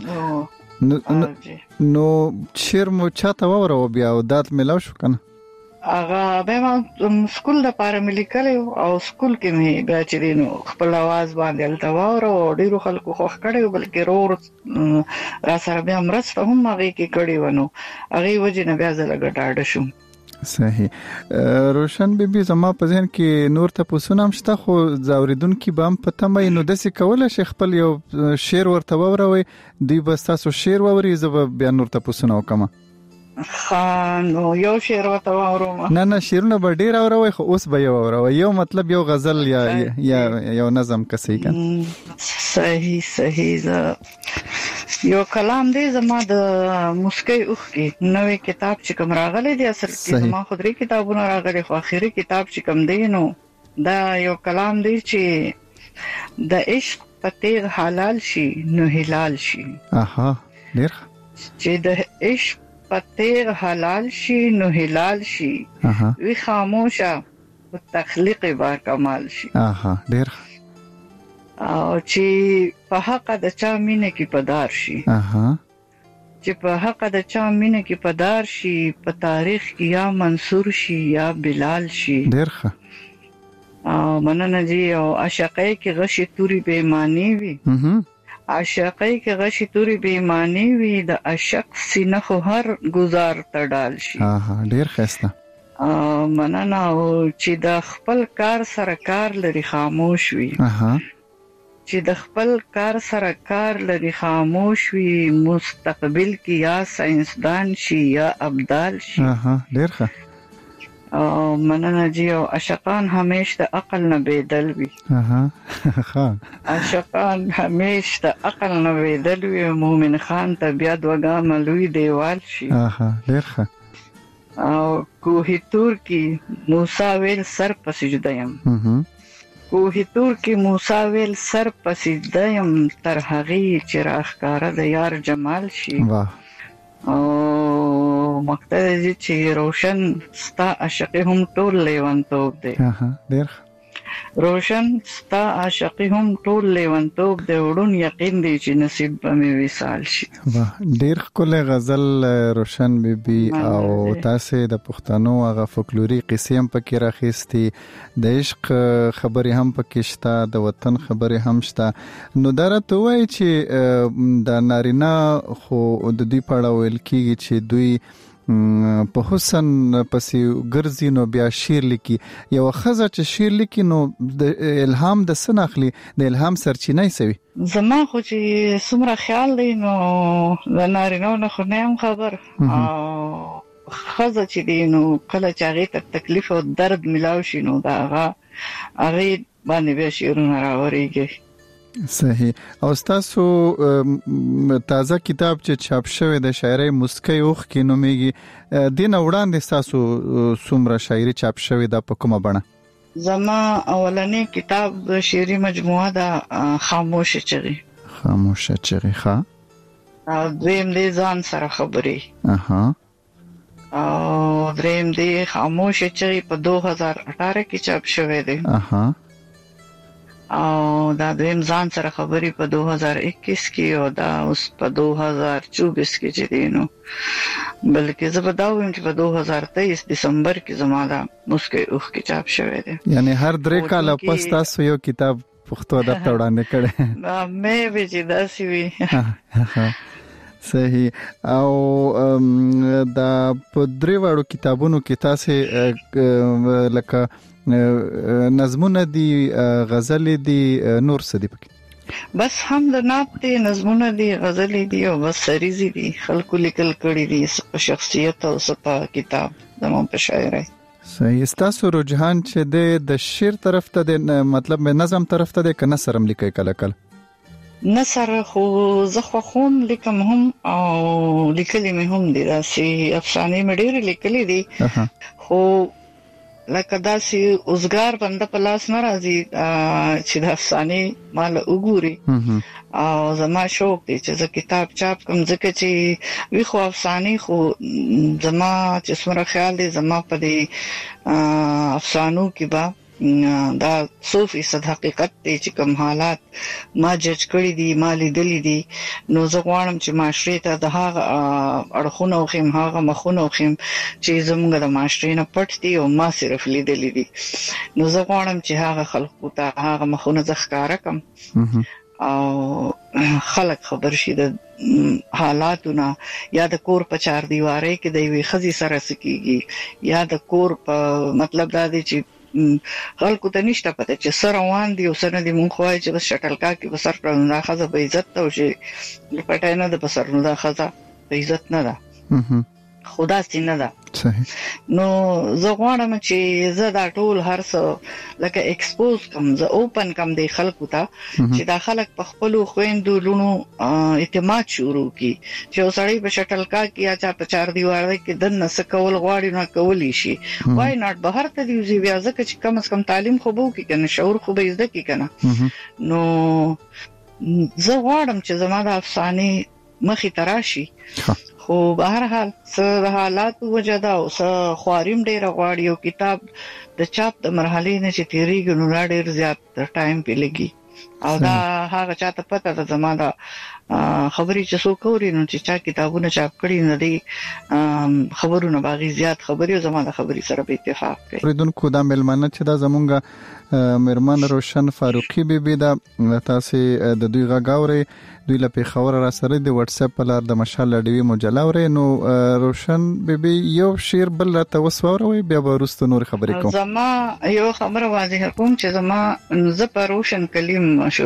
D: نو شعر مو چاته وره بیا او دات ملاو شو کنه؟
F: هغه به ما سکول د پاره ملي کړو او سکول کې مې بیا چې دینو خپل आवाज باندې التواور او ډیرو خلکو خوښ کړو، بلکې رور را سره بیا مرسته هم هغه کې کړی ونه هغه وجه نه بیا زله ګټاډ شوم.
D: صحیح. روشن بیبي زما په ذهن کې نور ته پوسونه هم شته، خو زاوریدونکو به هم پته مې نو داسې کوله شي خپل یو شعر ورته ووروي، دوی به تاسو شعر ووري، زه به بیا نور ته پوسونه وکم.
F: نو یو شعر ورته ووروم.
D: نه شعرونه به ډیر اوروي، خو اوس به یو اوروي، یو مطلب یو غزل یا یو نظم کسي کن.
F: صحیح. یو کلام دی زما د مسکی اوخ کې نوې کتاب چې کوم راغلی دی، اصل کې زما خودري کتابونه راغلي، خو اخیری کتاب چې کوم دی نو دا یو کلام دی چې د عشق پتیغ حلال شي نو هلال شي.
D: ډیر.
F: چې د عشق پتیغ حلال شي نو هلال شي، وی خاموشه تخلیق با کمال شي.
D: ډیر.
F: او چې په حق د چا مینه کې پدار شي، چې په حق د چا مینه کې پدار شي، په تاریخ کې یا منصور شي یا بلال شي.
D: ډیر ښه.
F: مننه جی. او عاشقۍ کې غشي توري بېمانی وي، عاشقۍ کې غشي توري بېمانی وي، د عاشق سینه خو هر گزار تړال شي.
D: ډیر ښه.
F: مننه. او چې د خپل کار سره کار لري خاموش وي، چې د خپل کار سره کار لري خاموش وي، مستقبل کې یا ساينسدان شي یا ابدال شي.
D: ډیر ښه.
F: او مننه جی او عاشقان همیشه د عقل نه بدل وي.
D: ها
F: عاشقان همیشه د عقل نه بدل وي. مومن خان ته بیا دوګه ملوي دیوال شي.
D: ډیر ښه.
F: او کوهی تور کی موسی ویل سر په سجده يم. کوهی تور کی موسی ویل سر په سجده يم تر هغه چې راخکاره د یار جمال شي.
D: واه.
F: او مقصد دې چې روشن ستا عاشقي هم ټول لیوانتوب دی.
D: ډیر
F: روشن ستا عاشقي هم ټول لیوانتوب دی. وړون یقین دی چې نصیب به مې وصال شي.
D: واه ډیر ښکلی غزل روشن بیبي. او تاسو د پښتنو هغه فولکلوري قصې هم پکې راخېستي، د عشق خبرې هم پکې شته، د وطن خبرې هم شته. نو دا راته وایي چې د نارینه خو د دوی په اړه ویل کېږي چې دوی په حسن پسې ګرځي نو بیا شعر لیکي. یو ښځه چې شعر لیکي نو د الهام د څه نه اخلي؟ د الهام سرچینه یې څه وي؟
F: زما خو چې څومره خیال دی نو د نارینه‌و نه خو نه یم خبر. او ښځه چې دی نو کله چې هغې ته تکلیف او درد ملاو شي نو د هغې باندې بیا شعرونه راورېږي.
D: صحیح. او تاسو تازه کتاب چې چاپ شوی د شاعرۍ مسکی اوخ کې نومېږي، دین وړاندې تاسو څومره شاعري چاپ شوی ده په کومه بڼه؟
F: زما اولنی کتاب د شعري مجموعه ده خاموش چغې.
D: خاموش چغې. ښه.
F: او دویم دی ځان سره خبرې. او دریم دی خاموش چغې په 2018 کې چاپ شوی دی. او دا دویم ځان سره خبرې په 2021 کې او دا اوس په 2024 کې چې دی نو بلکې زه به دا وایم چې په 2023 دسمبر کې زما دا مسکی اوخ کې چاپ شوی دی.
D: یعنی هر 3 کال پس تاسو یو کتاب پښتو ادب ته وړاندې کړی.
F: مې به چې داسې وي.
D: صحیح. او دا په 3 وړو کتابونو کې تاسو لکه نظمونه دي، غزلې دي، نور څه دي پکې؟
F: بس هم د نعت دي، نظمونه دي، غزلې دي او بس سریزي دي. خلکو لیکل کړي دي په شخصیت او په کتاب زموږ په شاعرۍ.
D: صحیح. تاسو رجحان چې د شعر طرف ته د مطلب نظم طرف ته د کنه سرم لیکي کله کله؟
F: نثر خو زه خوښوم، لیکم هم او لیکلي مې هم دي. داسې افسانې مې ډېرې لیکلي دي خو لکه داسې اوسګار بنده په لاس نه راځي چې د افسانې مال وګوري. او زما شوق دی چې زه کتاب چاپ کوم ځکه چې وی خو افسانې خو زما چې څومره خیال دی زما په دې افسانو کې با دا 100% حقیقت دی چې کوم حالات ما جج کړی دي، ما لیدلې دي. نو زه غواړم چې معاشرې ته د هغه اړخونه وخیم، هغه مخونه وخیم چې زموږ د معاشرې نه پټ دي او ما صرف لیدلې دي. نو زه غواړم چې هغه خلکو ته هغه مخونه زه ښکاره کړم او خلک خبر شي د حالاتونه، یا د کور په چار دیوارۍ کې د یوې ښځې سره څه کېږي، یا د کور په مطلب دا دی چې خلکو ته نشته پته چې سره روان دي او سره دي. مونږ خوای چې بس شټلکا کې بسر کړو دا خزه به عزت ته شي، پټه نه ده بسر نو دا خزه به عزت نه ده، خدا سینه ده. نو زه غواړم چې زه دا ټول هر څه لکه ایکسپوز کم، زه اوپن کم دی خلکو ته چې دا خلک په خپل خويندو لونو اعتماد شروع کی چې وسړی په شټلکا کې یا چا په چار دیواره کې دنه سکول غواړي نه کولی شي. وای ناٹ بهر ته دی وزي بیا ځکه چې کم از کم تعلیم خو بو کې کنه، شعور خو به زده کی کنه. نو زه غواړم چې زما د افسانې مخې تراشي. خو به هر حال څه حالات وجدا او څه خواریم ډیر غواړي او کتاب د چاپ د مرحلې نه چې تیریږي نو ډیر زیات ټایم پې لګي. او دا هغه چاته پته ده زما دا خبرې چې څوک اوري نو چې چا کتابونه چاپ کړي نه دي خبرونه باغی زیات خبرې او زما د خبرې سره به اتفاق کوي.
D: پردونکو دا ملمنه چې دا زمونږ مرمان روشن فاروقي بیبي دا تاسو د دوی غاوري دوی له پیښور را سره د واتس اپ لار د مشال لډوي مجلاوري. نو روشن بیبي یو شیر بل را توسوروي بیا ورست نور خبرې کوم.
F: زما یو خبره واضح کوم چې زما ز په روشن کلیم مشهور هم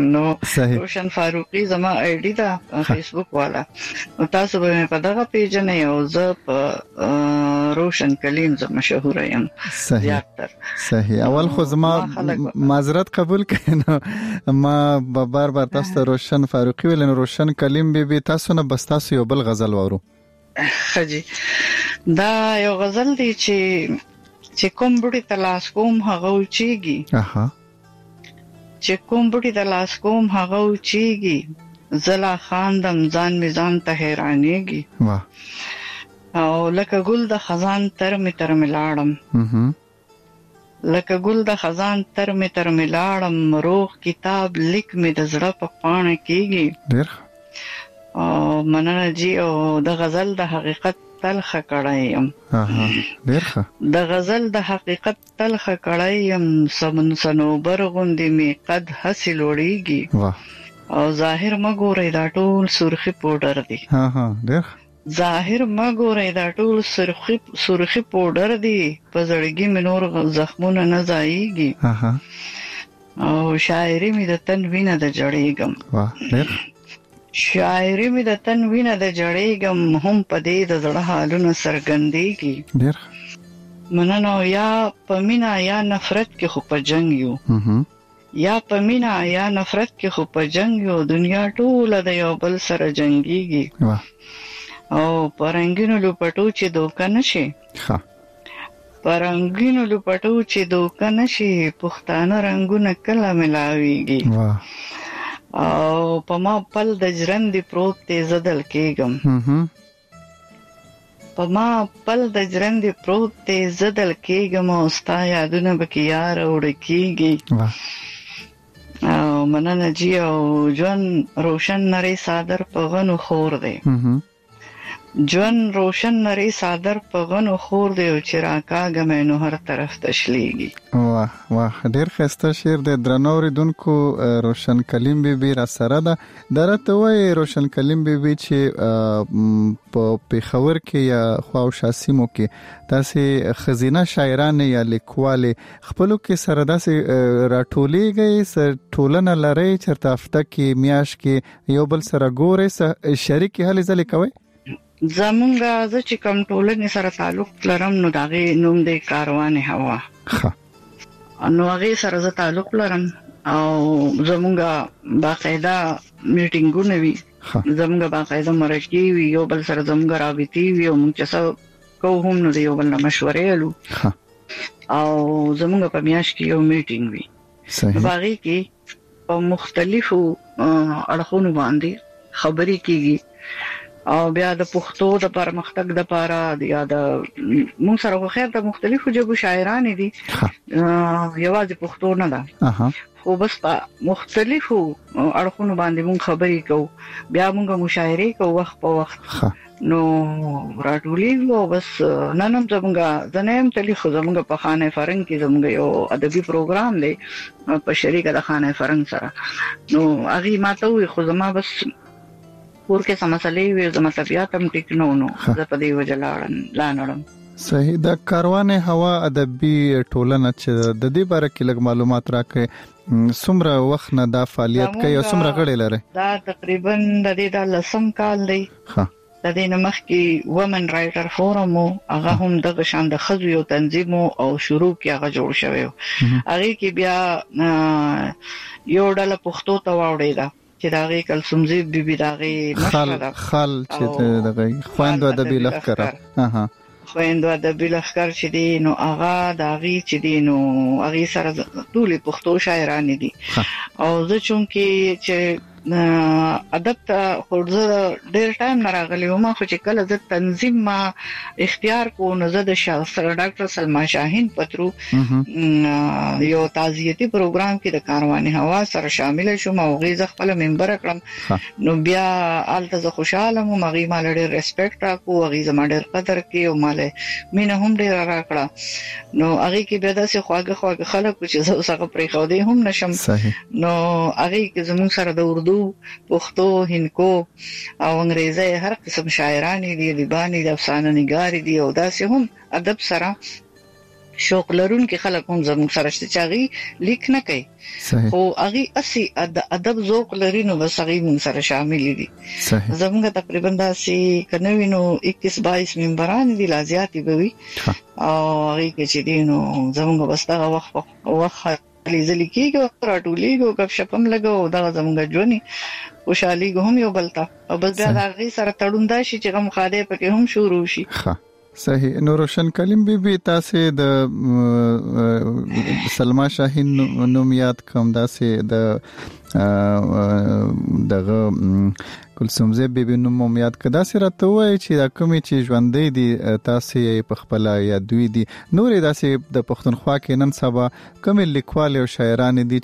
F: نو روشن فاروقي زما آی ډی دا فیسبوک والا تاسو به په دغه پیج نه یو زه په روشن کلیم زما مشهور یم
D: صحیح اول خو زما معذرت قبول کړئ ما بار بار تاسو روشن فاروقي ویل نو روشن کلیم به تاسو نه بس تاسو یو بل غزل وورو
F: خجی دا یو غزل دی چې کوم بډی تلاش کوم هغه وچیږي چې کوم بډی تلاش کوم هغه وچیږي زلا خاندم ځان میزان ته حیرانېږي واه او لکه ګل د خزان تر می لاړم لکه ګل د خزان تر می لاړم روغ کتاب لیک می د زړه په پاڼه کېږي ډېر او مننه جی او د غزل د حقیقت تلخه کړایم
D: ډېر
F: د غزل د حقیقت تلخه کړایم سمن سنوبر غوندې می قد حاصل وړيږي او ظاهر مګورې دا ټول سرخی پودر دی
D: ډېر
F: ظاهر مګورې دا ټول سرخی پودر دی په زړګي مې نور زخمونه نه ځایږي او شاعري مې د تن وینه د جړېږم
D: واه ډېر
F: شاعري مې د تن وینه د جړېږم هم په دې د زړه حالونه څرګندېږي
D: ډېر
F: مننه یا په مینا یا نفرت کې خو په جنگ یو یا په مینا یا نفرت کې خو په جنگ یو دنیا ټوله د یو بل سره جنگيږي او پرنګینو لپټو چې دوکه نشي پرنګینو لپټو چې دوکه نشي پښتانه رنگونه کله ملاويږي او په ما پل د ژرندې پروت ته زدل کېږم په ما پل د ژرندې پروت ته زدل کېږم او ستا یادونه به کې یار وړ کېږي او مننه جی او ژوند روشن نری صادر په غنو خور دی ژوند روشن نری صادر په غنو خور دی او چې راکاږه مې نو هر طرف تشلیږي
D: واه واه ډېر ښایسته شعر دی درنو اوریدونکو روشن کلیم بیبي را سره ده درته وایي روشن کلیم بیبي چې په پیښور کې یا خواوشا سیمو کې داسې خزینه شاعران یا لیکوالې خپلو کې سره داسې راټولېږي ټولنه لري چېرته هفته کې میاشت کې یو بل سره ګورئ شریکې هلې ځلې کوئ
F: زمونږ زه چې کوم ټولنې سره تعلق لرم نو دغه نوم دی کاروان هوا نو هغه سره زه تعلق لرم او زمونږ باقاعده میټینګونه وي زمونږ باقاعده مرکې وي یو بل سره زمونږ رابطې وي او موږ څه کوو هم نو یو بل مشورې لرو او زمونږ په میاشت کې یو میټینګ وي باغی کې په مختلفو اړخونو باندې خبرې کیږي او بیا د پښتو د پرمختګ د پاره یا د موږ سره خو د مختلفو ژبو شاعران دي یوازې پښتو نه ده خو بس په مختلفو اړخونو باندې موږ خبرې کوو بیا موږ مشاعره کوو وخت په وخت نو راټولېږو بس نن هم زموږ تلې خو زموږ په خانه فرنګ کې زموږ یو ادبي پروګرام دی په شریکه د خانه فرنګ سره نو هغه ماته وي خو زما بس پور کې سمسلې وي زما طبيعت هم ټیک نه ونو زه په دې وجه لاړم
D: صحیح د کاروان هوا ادبي ټولنه چې د دې باره کې لږ معلومات راکړئ څومره وخت نه دا فعالیت کوي او څومره غړي لري
F: دا تقریبا د دې د لسم کال دی د دې نمخ کې وومن رائټر فورم هغه هم د شان د خزو یو تنظیم او شروع کې هغه جوړ شوی هغه کې بیا یو ډله پښتو ته واوړې چې داغه کلسومزی بیبي داغه
D: نشره خال چې دغه خويندو ادبي لخر
F: خويندو ادبي لخر چې دی نو هغه داغه چې دی نو هغه سره ټول پښتو شاعران دي او زه چون کې چې ادب ته خورزه ډېر ټایم نه راغلی ومه خو چې کله زه تنظیم ما اختیار کو نو زه د شاعر ډاکټر سلما شاهین پترو یو تعزیتی پروګرام کې د کاروان هوا سره شامل شوم او غیزه خپل ممبر کړم نو بیا آلته زه خوشاله مو مغي مال ډېر ریسپیکټ راکو غیزه ما ډېر قدر کې او مال مینه هم ډېر راکړه نو هغه کې بیا داسې خواږه خلک چې زه څنګه پرې خو دې هم نشم نو هغه کې زموږ سره د اردو پښتو هندکو او انګریزي هر قسم شاعران دي لیبانی د افسانه نگار دي او داسې هم ادب سره شوق لرونکي خلک هم زموږ سره شته چې هغه لیک نه کوي
D: صحیح
F: او هغه اسی ادب ذوق لري نو بس هغه موږ سره شامل دي
D: صحیح
F: زموږ تقریبا داسي کنه وینو 21-22 ممبران دي لازیاتي بوي او هغه کې چې دي نو زموږ بس دا وخت لیزل کېږي راټولېږي غب شپم لګو دا زموږ ژوندۍ خوشحالي هم یو بلتا او بس بیا هغه سره تړوندا شي چې غو خاده پکې هم شروع شي
D: صحیح. نو روشن کلیم بی تاسو د سلما شاهین نوم یاد کوم داسې دغه کلثوم زی بی نوم یاد کدا سره ته وای چې د کومې چې ژوندې دي تاسو په خپل یا دوی دي نورې داسې د پښتونخوا کې نن سبا کوم لیکوال او شاعران دي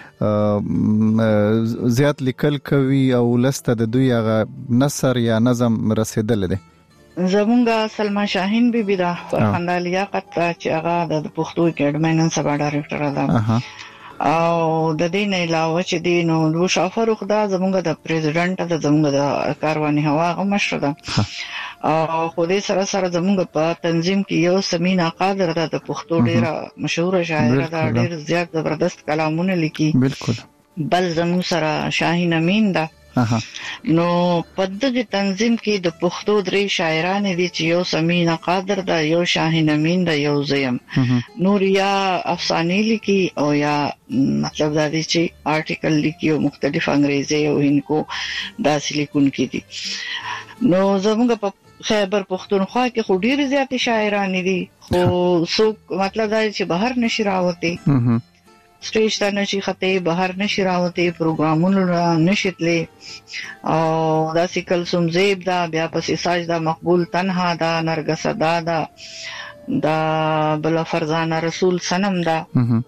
D: چې زیات لیکل کوي او لسته د دوی هغه نثر یا نظم رسیدل دي
F: زمونږه سلما شاهین بی دا فرخنده لیاقت چې هغه د پښتو اکیډمۍ نن سبا ډایرکټر ده او د دې نه علاوه چې دی نو لو شافر خدا زمونږ د پریزیډنټ د زمونږ د کارواني هوا مشر ده او خو دې سره سره زمونږ په تنظیم کې یو سمینا قادر ده د پښتو ډیره مشهور شاعر ده ډیر زیات زبردست کلامونه لیکي
D: بالکل
F: بل زموږ سره شاهین امین ده نو په دغه تنظیم کې د پښتو درې شاعران دي چې یو سمینا قادر ده یو شاهین امین ده یو زیم نور یا افسانې لیکي او یا مطلب دا دي چې آرټیکل لیکي او مختلف انګریزي او هندکو داسې لیکونکي دي نو زموږ په خیبر پښتونخوا کې خو ډیر زیات شاعران دي خو څوک مطلب دا چې بهر نشي راوته سټیج ته نشي خطه بهر نشي راوته پروګرامونو نشیتلې او دا کلثوم زیب دا بیا پسې ساجده مقبول تنها دا نرګس دا بل فرزانه رسول سنم دا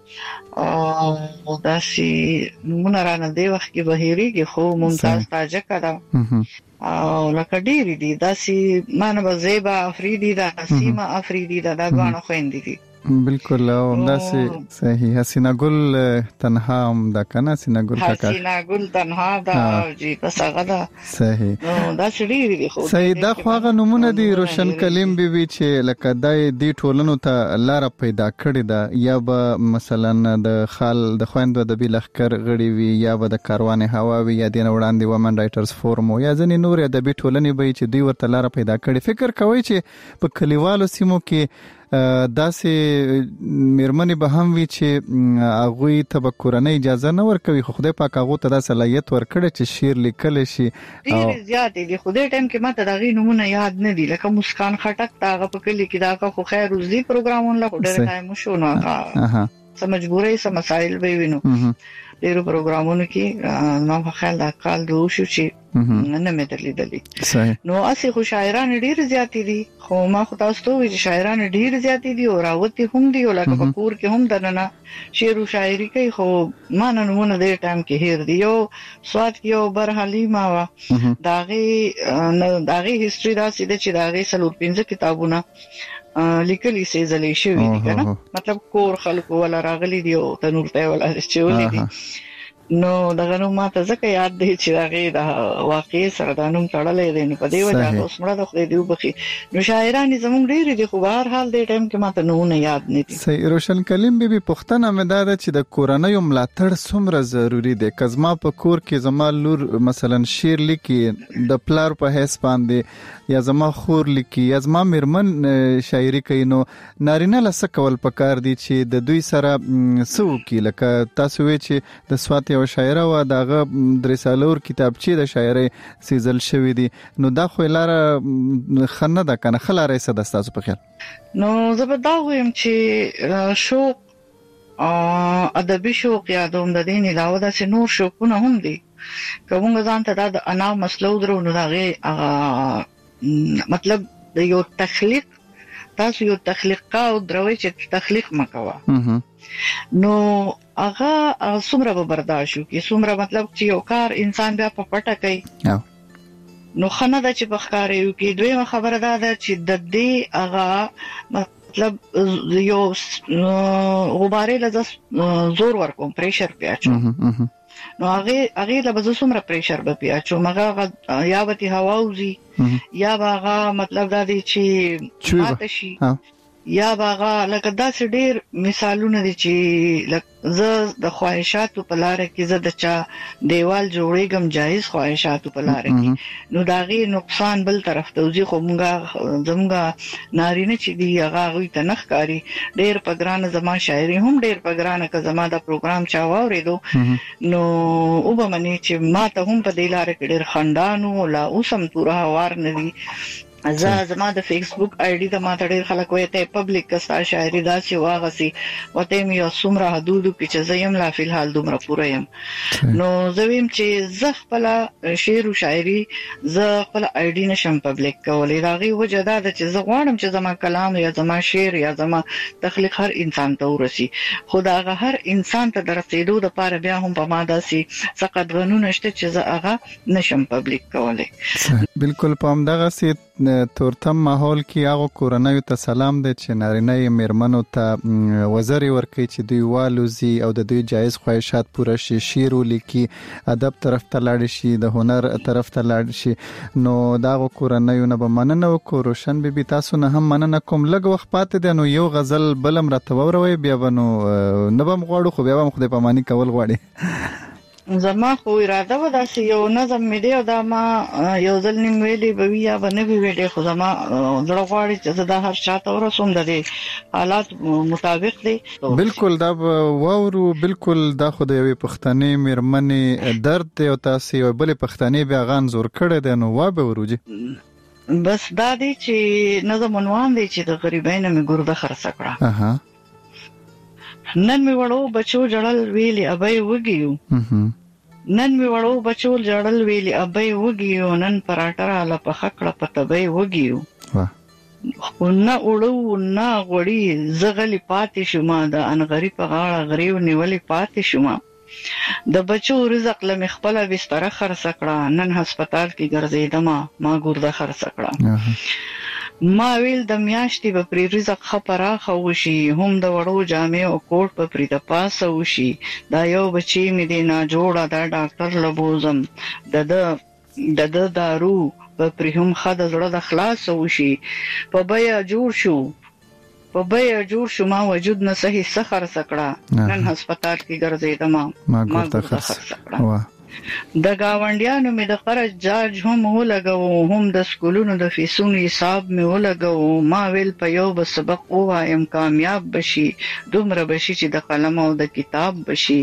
F: او دا شي مونږ رانه دی وخت کې بهيريږي خو ممتاز تاجک دا او لکه ډېری دي دا سي مانو زیبا افریدي دا سیما افریدي دا غاڼه خويندې دي
D: بالکل او داسې صحیح حسینا ګل تنها هم دا کنه حسینا ګل کاکا
F: حسینا ګل تنها دا جی پس هغه دا
D: صحیح
F: دا شری دی خو
D: صحیح دا خو هغه نمونه دي روشن کلیم بي چې لکه دای ټولنو ته لار پیدا کړی دا یا به مثلا د خال د خويندو د بلخکر غړي وي یا به د کاروان هوا وي یا د وړاندې ومن رائټرز فورم یا ځنې نور د ټولنې به چې دوی ورته لار پیدا کړی فکر کوي چې په کلیوالو سیمو کې داسې میرمنې به هم وي چې هغوی ته به کورنۍ اجازه نه ورکوي خو خدای پاک هغو ته دا صلاحیت ورکړی چې شعر لیکلی شي
F: ډېرې زیاتې دي خو دې ټایم کې ماته د هغې نومونه یاد نه دي لکه مسکان خټک د هغه په کلي کې دا خو خیر روزي پروګرامونه له خو ډېر ټایم وشو نو هغه څه مجبورۍ څه مسایل به وینو ډېرو پروګرامونو کې ما په خیال دا کال د وشو چې نه مې درلیدلې نو اسی خو شاعران ډېر زیاتې دي خو ما خو تاسو ته وایي چې شاعران ډېر زیاتې دي او راوتی هم دي او لکه په کور کې هم دننه شعر او شاعري کوي خو ما نمونه دې ټایم کې هیر دی یو سواد کې یو برحالي ما وا داغي هیستوري دا سیده چې داغي 15 کتابونه لیکلي سي زلې شوی دي کنه مطلب کور خلکو ولا راغلي دي او تنور ته ولا چولې دي نو دغه نو ماته ځکه یاد دی چې هغه د واقع سره د نوم تړلې دي په دې وجه اوس مړه د خدای دی وبخي نو شاعران زموږ ډېر دي خو بهر حال د ټایم کې ماته نو یاد نه دي
D: صحیح روشن کلیم بي پښتنه مدار چې د کورنۍ ملاتړ څومره ضروری دی کزما په کور کې زما لور مثلا شعر لیکي د پلار په حساب باندې یا زما خور لیکي یا زما میرمن شاعري کوي نو نارینه لسه کول پکار دي چې د دوی سره سو کې لکه تاسو وی چې د سوات او شاعر او دغه درسالور کتابچې د شاعري سیزل شوی دي نو دا خو لاره خنه ده کنه خلاره سده تاسو په خیال
F: نو زبدا ویم چې شوق ادبي شوق یادوم د دین علاوه د نور شوقونه هم دي کومه ځان ته د انا مسلو درو نو هغه مطلب د یو تخلیق تاسو یو تخلیق او دروي چې تخلیق مکوا نو هغه څومره به برداشت وکړي څومره مطلب چې یو کار انسان بیا په پټه کوي نو خنه د چې په ښکار یو کې دویمه خبره ده چې د دې هغه مطلب یو غبارې لږ زور ورکوم پریشر پیاچو نو هغه له بزو څومره پریشر به پیاچو مګه یا به هوا وزي یا به هغه مطلب دا دی چې ماته شي یا باغه لکه داسې ډیر مثالونه دي چې زه د خواهشاتو په لار کې زه د چا دیوال جوړېږم جایز خواهشاتو په لار کې نو داغي نقصان بل طرف ته ځي خو زمونږه نارینه چې دی هغه غوي ته نخکاری ډیر په ګرانه زما شاعري هم ډیر په ګرانه که زما د پروګرام چا واورېدو نو وبمني چې ما ته هم په دې لار کې ډیر خندانو لا اوسم تورا وار نه دي زما د فیسبوک آی ډی ته ماته ډیر خلک وایي ته پبلک کستا شاعري داسې واغسي وته مې یو څومره حدود کې چې زیم لا فلحال دومره پوره یم نو زویم چې زه خپل شعر او شاعري زه خپل آی ډی نشم پبلک کولای راغي وجه دا چې زه غواړم چې زما کلام یا زما شعر یا زما تخلیق هر انسان ته ورسي خدا هر انسان ته درسېدو د پاره بیا هم په ما داسې څه قانون شته چې زه هغه نشم پبلک کولای
D: بالکل په همدغه سي تورتم ماحول کې هغه کورنۍ ته سلام دی چې نارینه میرمنو ته وزري ورکړي چې دوی والوزي او د دوی جایز خواهشات پوره شي شعر ولیکي ادب طرف ته لاړ شي د هنر طرف ته لاړ شي نو دا کورنۍ نه به مننه وکړو روشن بیبي تاسو نه هم مننه کوم لږ وخت پاتې دی نو یو غزل بلم راته وروي بیا بنو نه بم غواړو خو بیا هم خدای پاماني کول غواړي
F: زما خو اراده و داسې یو نظم مې دی او دا ما یو ځل نیم ویلي به وي یا به نه وي ویلي خو زما زړه غواړي چې زه دا هر چاته ورسوم د دې حالات مطابق دی
D: بالکل دا واورو بالکل دا خو د یوې پښتنې میرمنې درد دی او تاسو یو بلې پښتنې بیا غان زور کړی دی نو وا به وروجي
F: بس دا دی چې نظم عنوان دی چې د غریبانو مې ګرده خرڅ کړه نن می وړو بچو جړل ویلي ابي وګیو نن می وړو بچو جړل ویلي ابي وګیو نن پراټرا ل په خکړه پتبي وګیو نه وړو نه غړي زغلی پاتې شوما د انغری په غاړه غریو نیولې پاتې شوما د بچو رزق لم خپل بستر خرڅ کړه نن هسپتال کې ګرځیدم ما ګرده خرڅ کړه ما ویل د میاشتې په پری رزق خپراخه وشي هم د وړو جامې او کوټ په پری د پاسه وشي دا یو بچی مې دی نه جوړه دا ډاکټر لبوزم د دارو په پری هم خد زړه د خلاص وشي په بیا جوړ شو ما وجود نه صحیح سخر سکړه نن هسپتال کې ګرځیدم ما ګرځه خرڅ کړه د گاونډیانو می د خرج جارج هم ولګو هم د سکولونو د فیسونو حساب می ولګو ما ویل په یو به سبق وایم کامیاب بشي دومره بشي چې د قلم او د کتاب بشي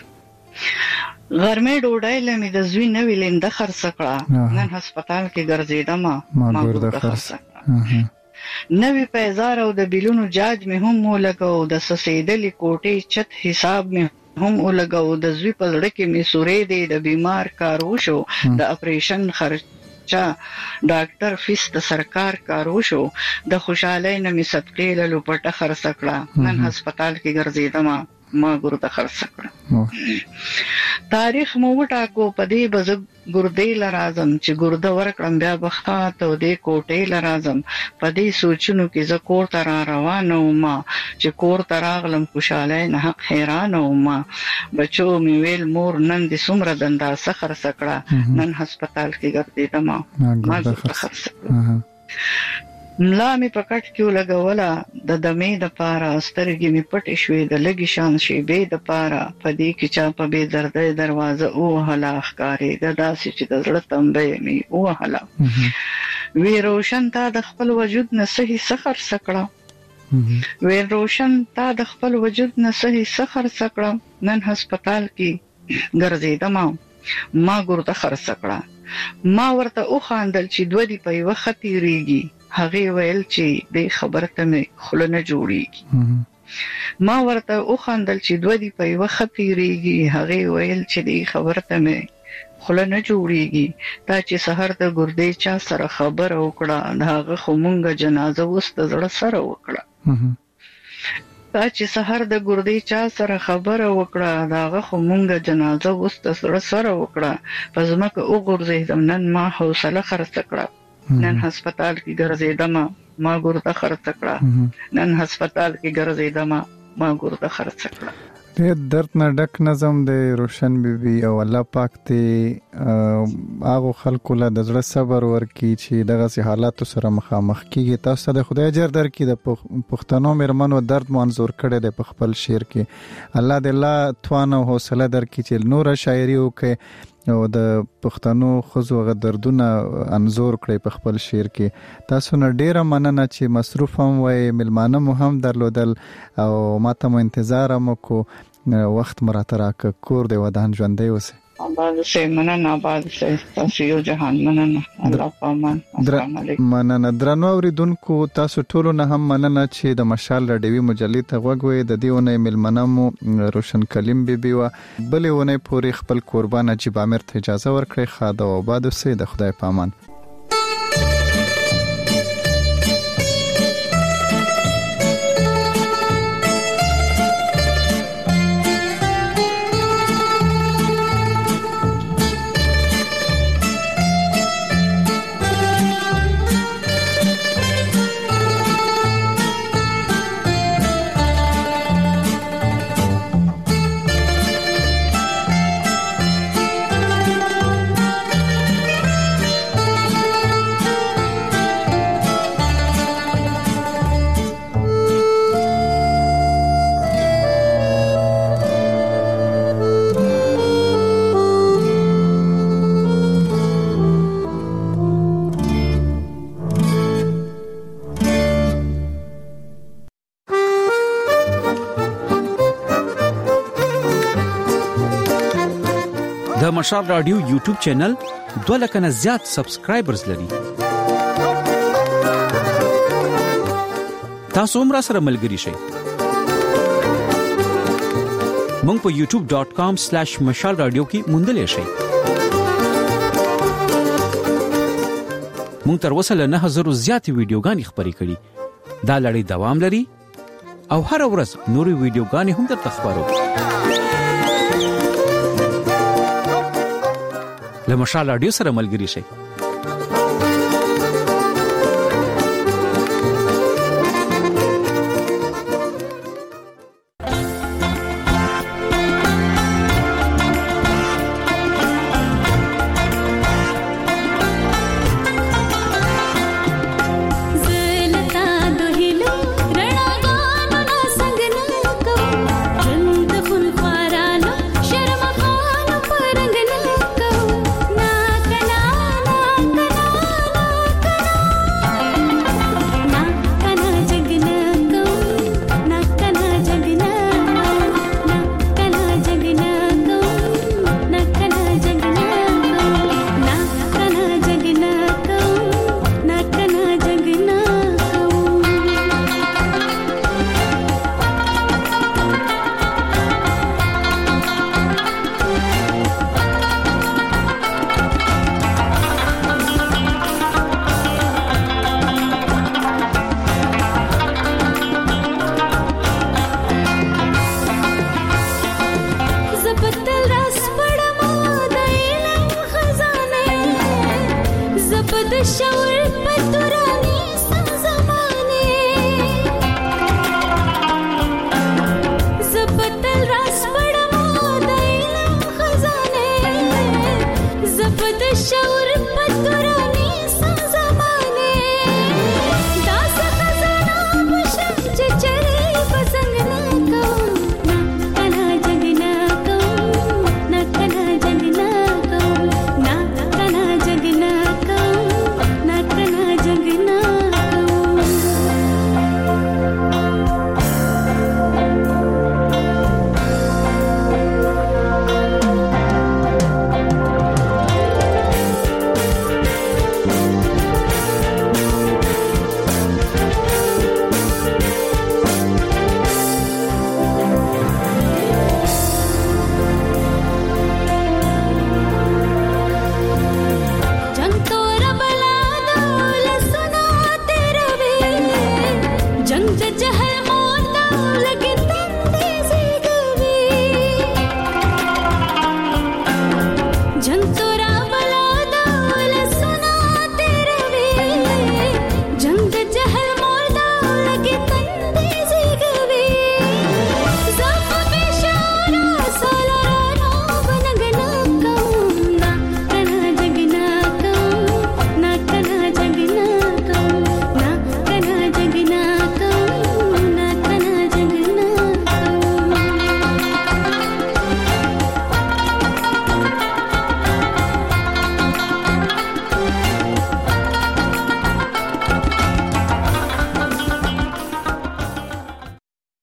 F: غرمه ډوډۍ لمې د زوی نوې لیند خرڅ کړه نن هسپتال کې ګرځیدم ما ګرځه خرڅ کړه نوې پیزار او د بیلونو جاج می هم ولګو د سسیدلې کوټې چت حساب می هم ولګو د زوی په لړ کې می سورې دی د بیمار کار وشو د اپریشن خرچا ډاکټر فیس د سرکار کار وشو د خوشاله نه می صدقې له پټه خرڅ کړه نن هسپتال کې ګرځیدم ما ګرده خرڅ کړه تاریخ مو وټاکو پدې بز ګردې لرازم چې ګرده ورکړم بیا بخات او دې کوټې لرازم پدې سوچونو کې ز کور تر روانو ما چې کور تراغلم خوشاله نه حق حیران او ما بچو می ویل مور نن دې سمره دندا سخر سکړه نن هسپتال کې ګرځیدم ما ګرده خرڅ کړه ملا می پکټ کیو لګولا د دمې د پاره سترګې می پټې شوې د لګي شان شي به د پاره پدې کې چا په به درده دروازه او هلا ښکارې د داسې چې د زړه تمبې می او هلا وی روشن تا د خپل وجود نه صحیح سخر سکړه وی روشن تا د خپل وجود نه صحیح سخر سکړه نن هسپتال کې ګرځیدم ما ګرده خرڅ کړه ما ورته او خاندل چې دوی په یو خطیریږي هغه ویل چې د خبره ته مې خله نه جوړیږي ما ورته او خاندل چې دوی په یو خطیریږي هغه ویل چې د خبره ته مې خله نه جوړیږي تا چې سحر د ګردې چا سره خبر وکړه هغه خو مونږه جنازه وست زړه سره وکړه تا چې سحر د ګردې چا سره خبر وکړه هغه خو مونږه جنازه وست زړه سره وکړه پزماکه او ګرځیدم نن ما حوصله خرڅ کړه نن هسپتال کې ګرځیدم ما ګرده خرڅ کړه نن هسپتال کې ګرځیدم ما ګرده خرڅ کړه
D: دې درد نه ډک نظم د روشن بیبي او الله پاک ته هغه خلکو له د زړه صبر ورکړي چې دغه سي حالات سره مخامخ کیږي. تاسو د خدای اجر درکړي د پښتنو مرمنو درد منظور کړي د خپل شعر کې. الله دې الله توان او حوصله درکړي چې نور شاعري وکړي او د پښتنو خزو غ دردونه انزور کړي په خپل شعر کې. تاسو نه ډیره مننه چې مصروف هم وای، ملمانه مو هم درلودل او ماته مو انتظار مو کو وخت مراته راک. کور دی ودان ژوندۍ اوسه.
F: آباد سه مننه، آباد سه تاسو یو جهان مننه. الله پامان. السلام علیکم.
D: مننه درنو اوریدونکو، تاسو ټولو نه هم مننه چې د مشال رادیوي مجلې ته غوږ د دیونه ملمنه مو روشن کلیم بیبي و بلې ونه پوری خپل قربان چې بامر ته اجازه ورکړي. خاده او آباد سه د خدای پامان.
A: د مشال رادیو یوټیوب چینل 2 لک نه زیات سبسکرایبرز لري. تاسو هم را سره ملګري شئ. مونږ په youtube.com/mashal radio کې موندلې شئ. مونږ تر اوسه له 9000 زیات ویډیوګانې خبرې کړې. دا لړۍ دوام لري او هر ورځ نورې ویډیوګانې هم درته خبرو. له مشال رادیو سره ملګري شئ.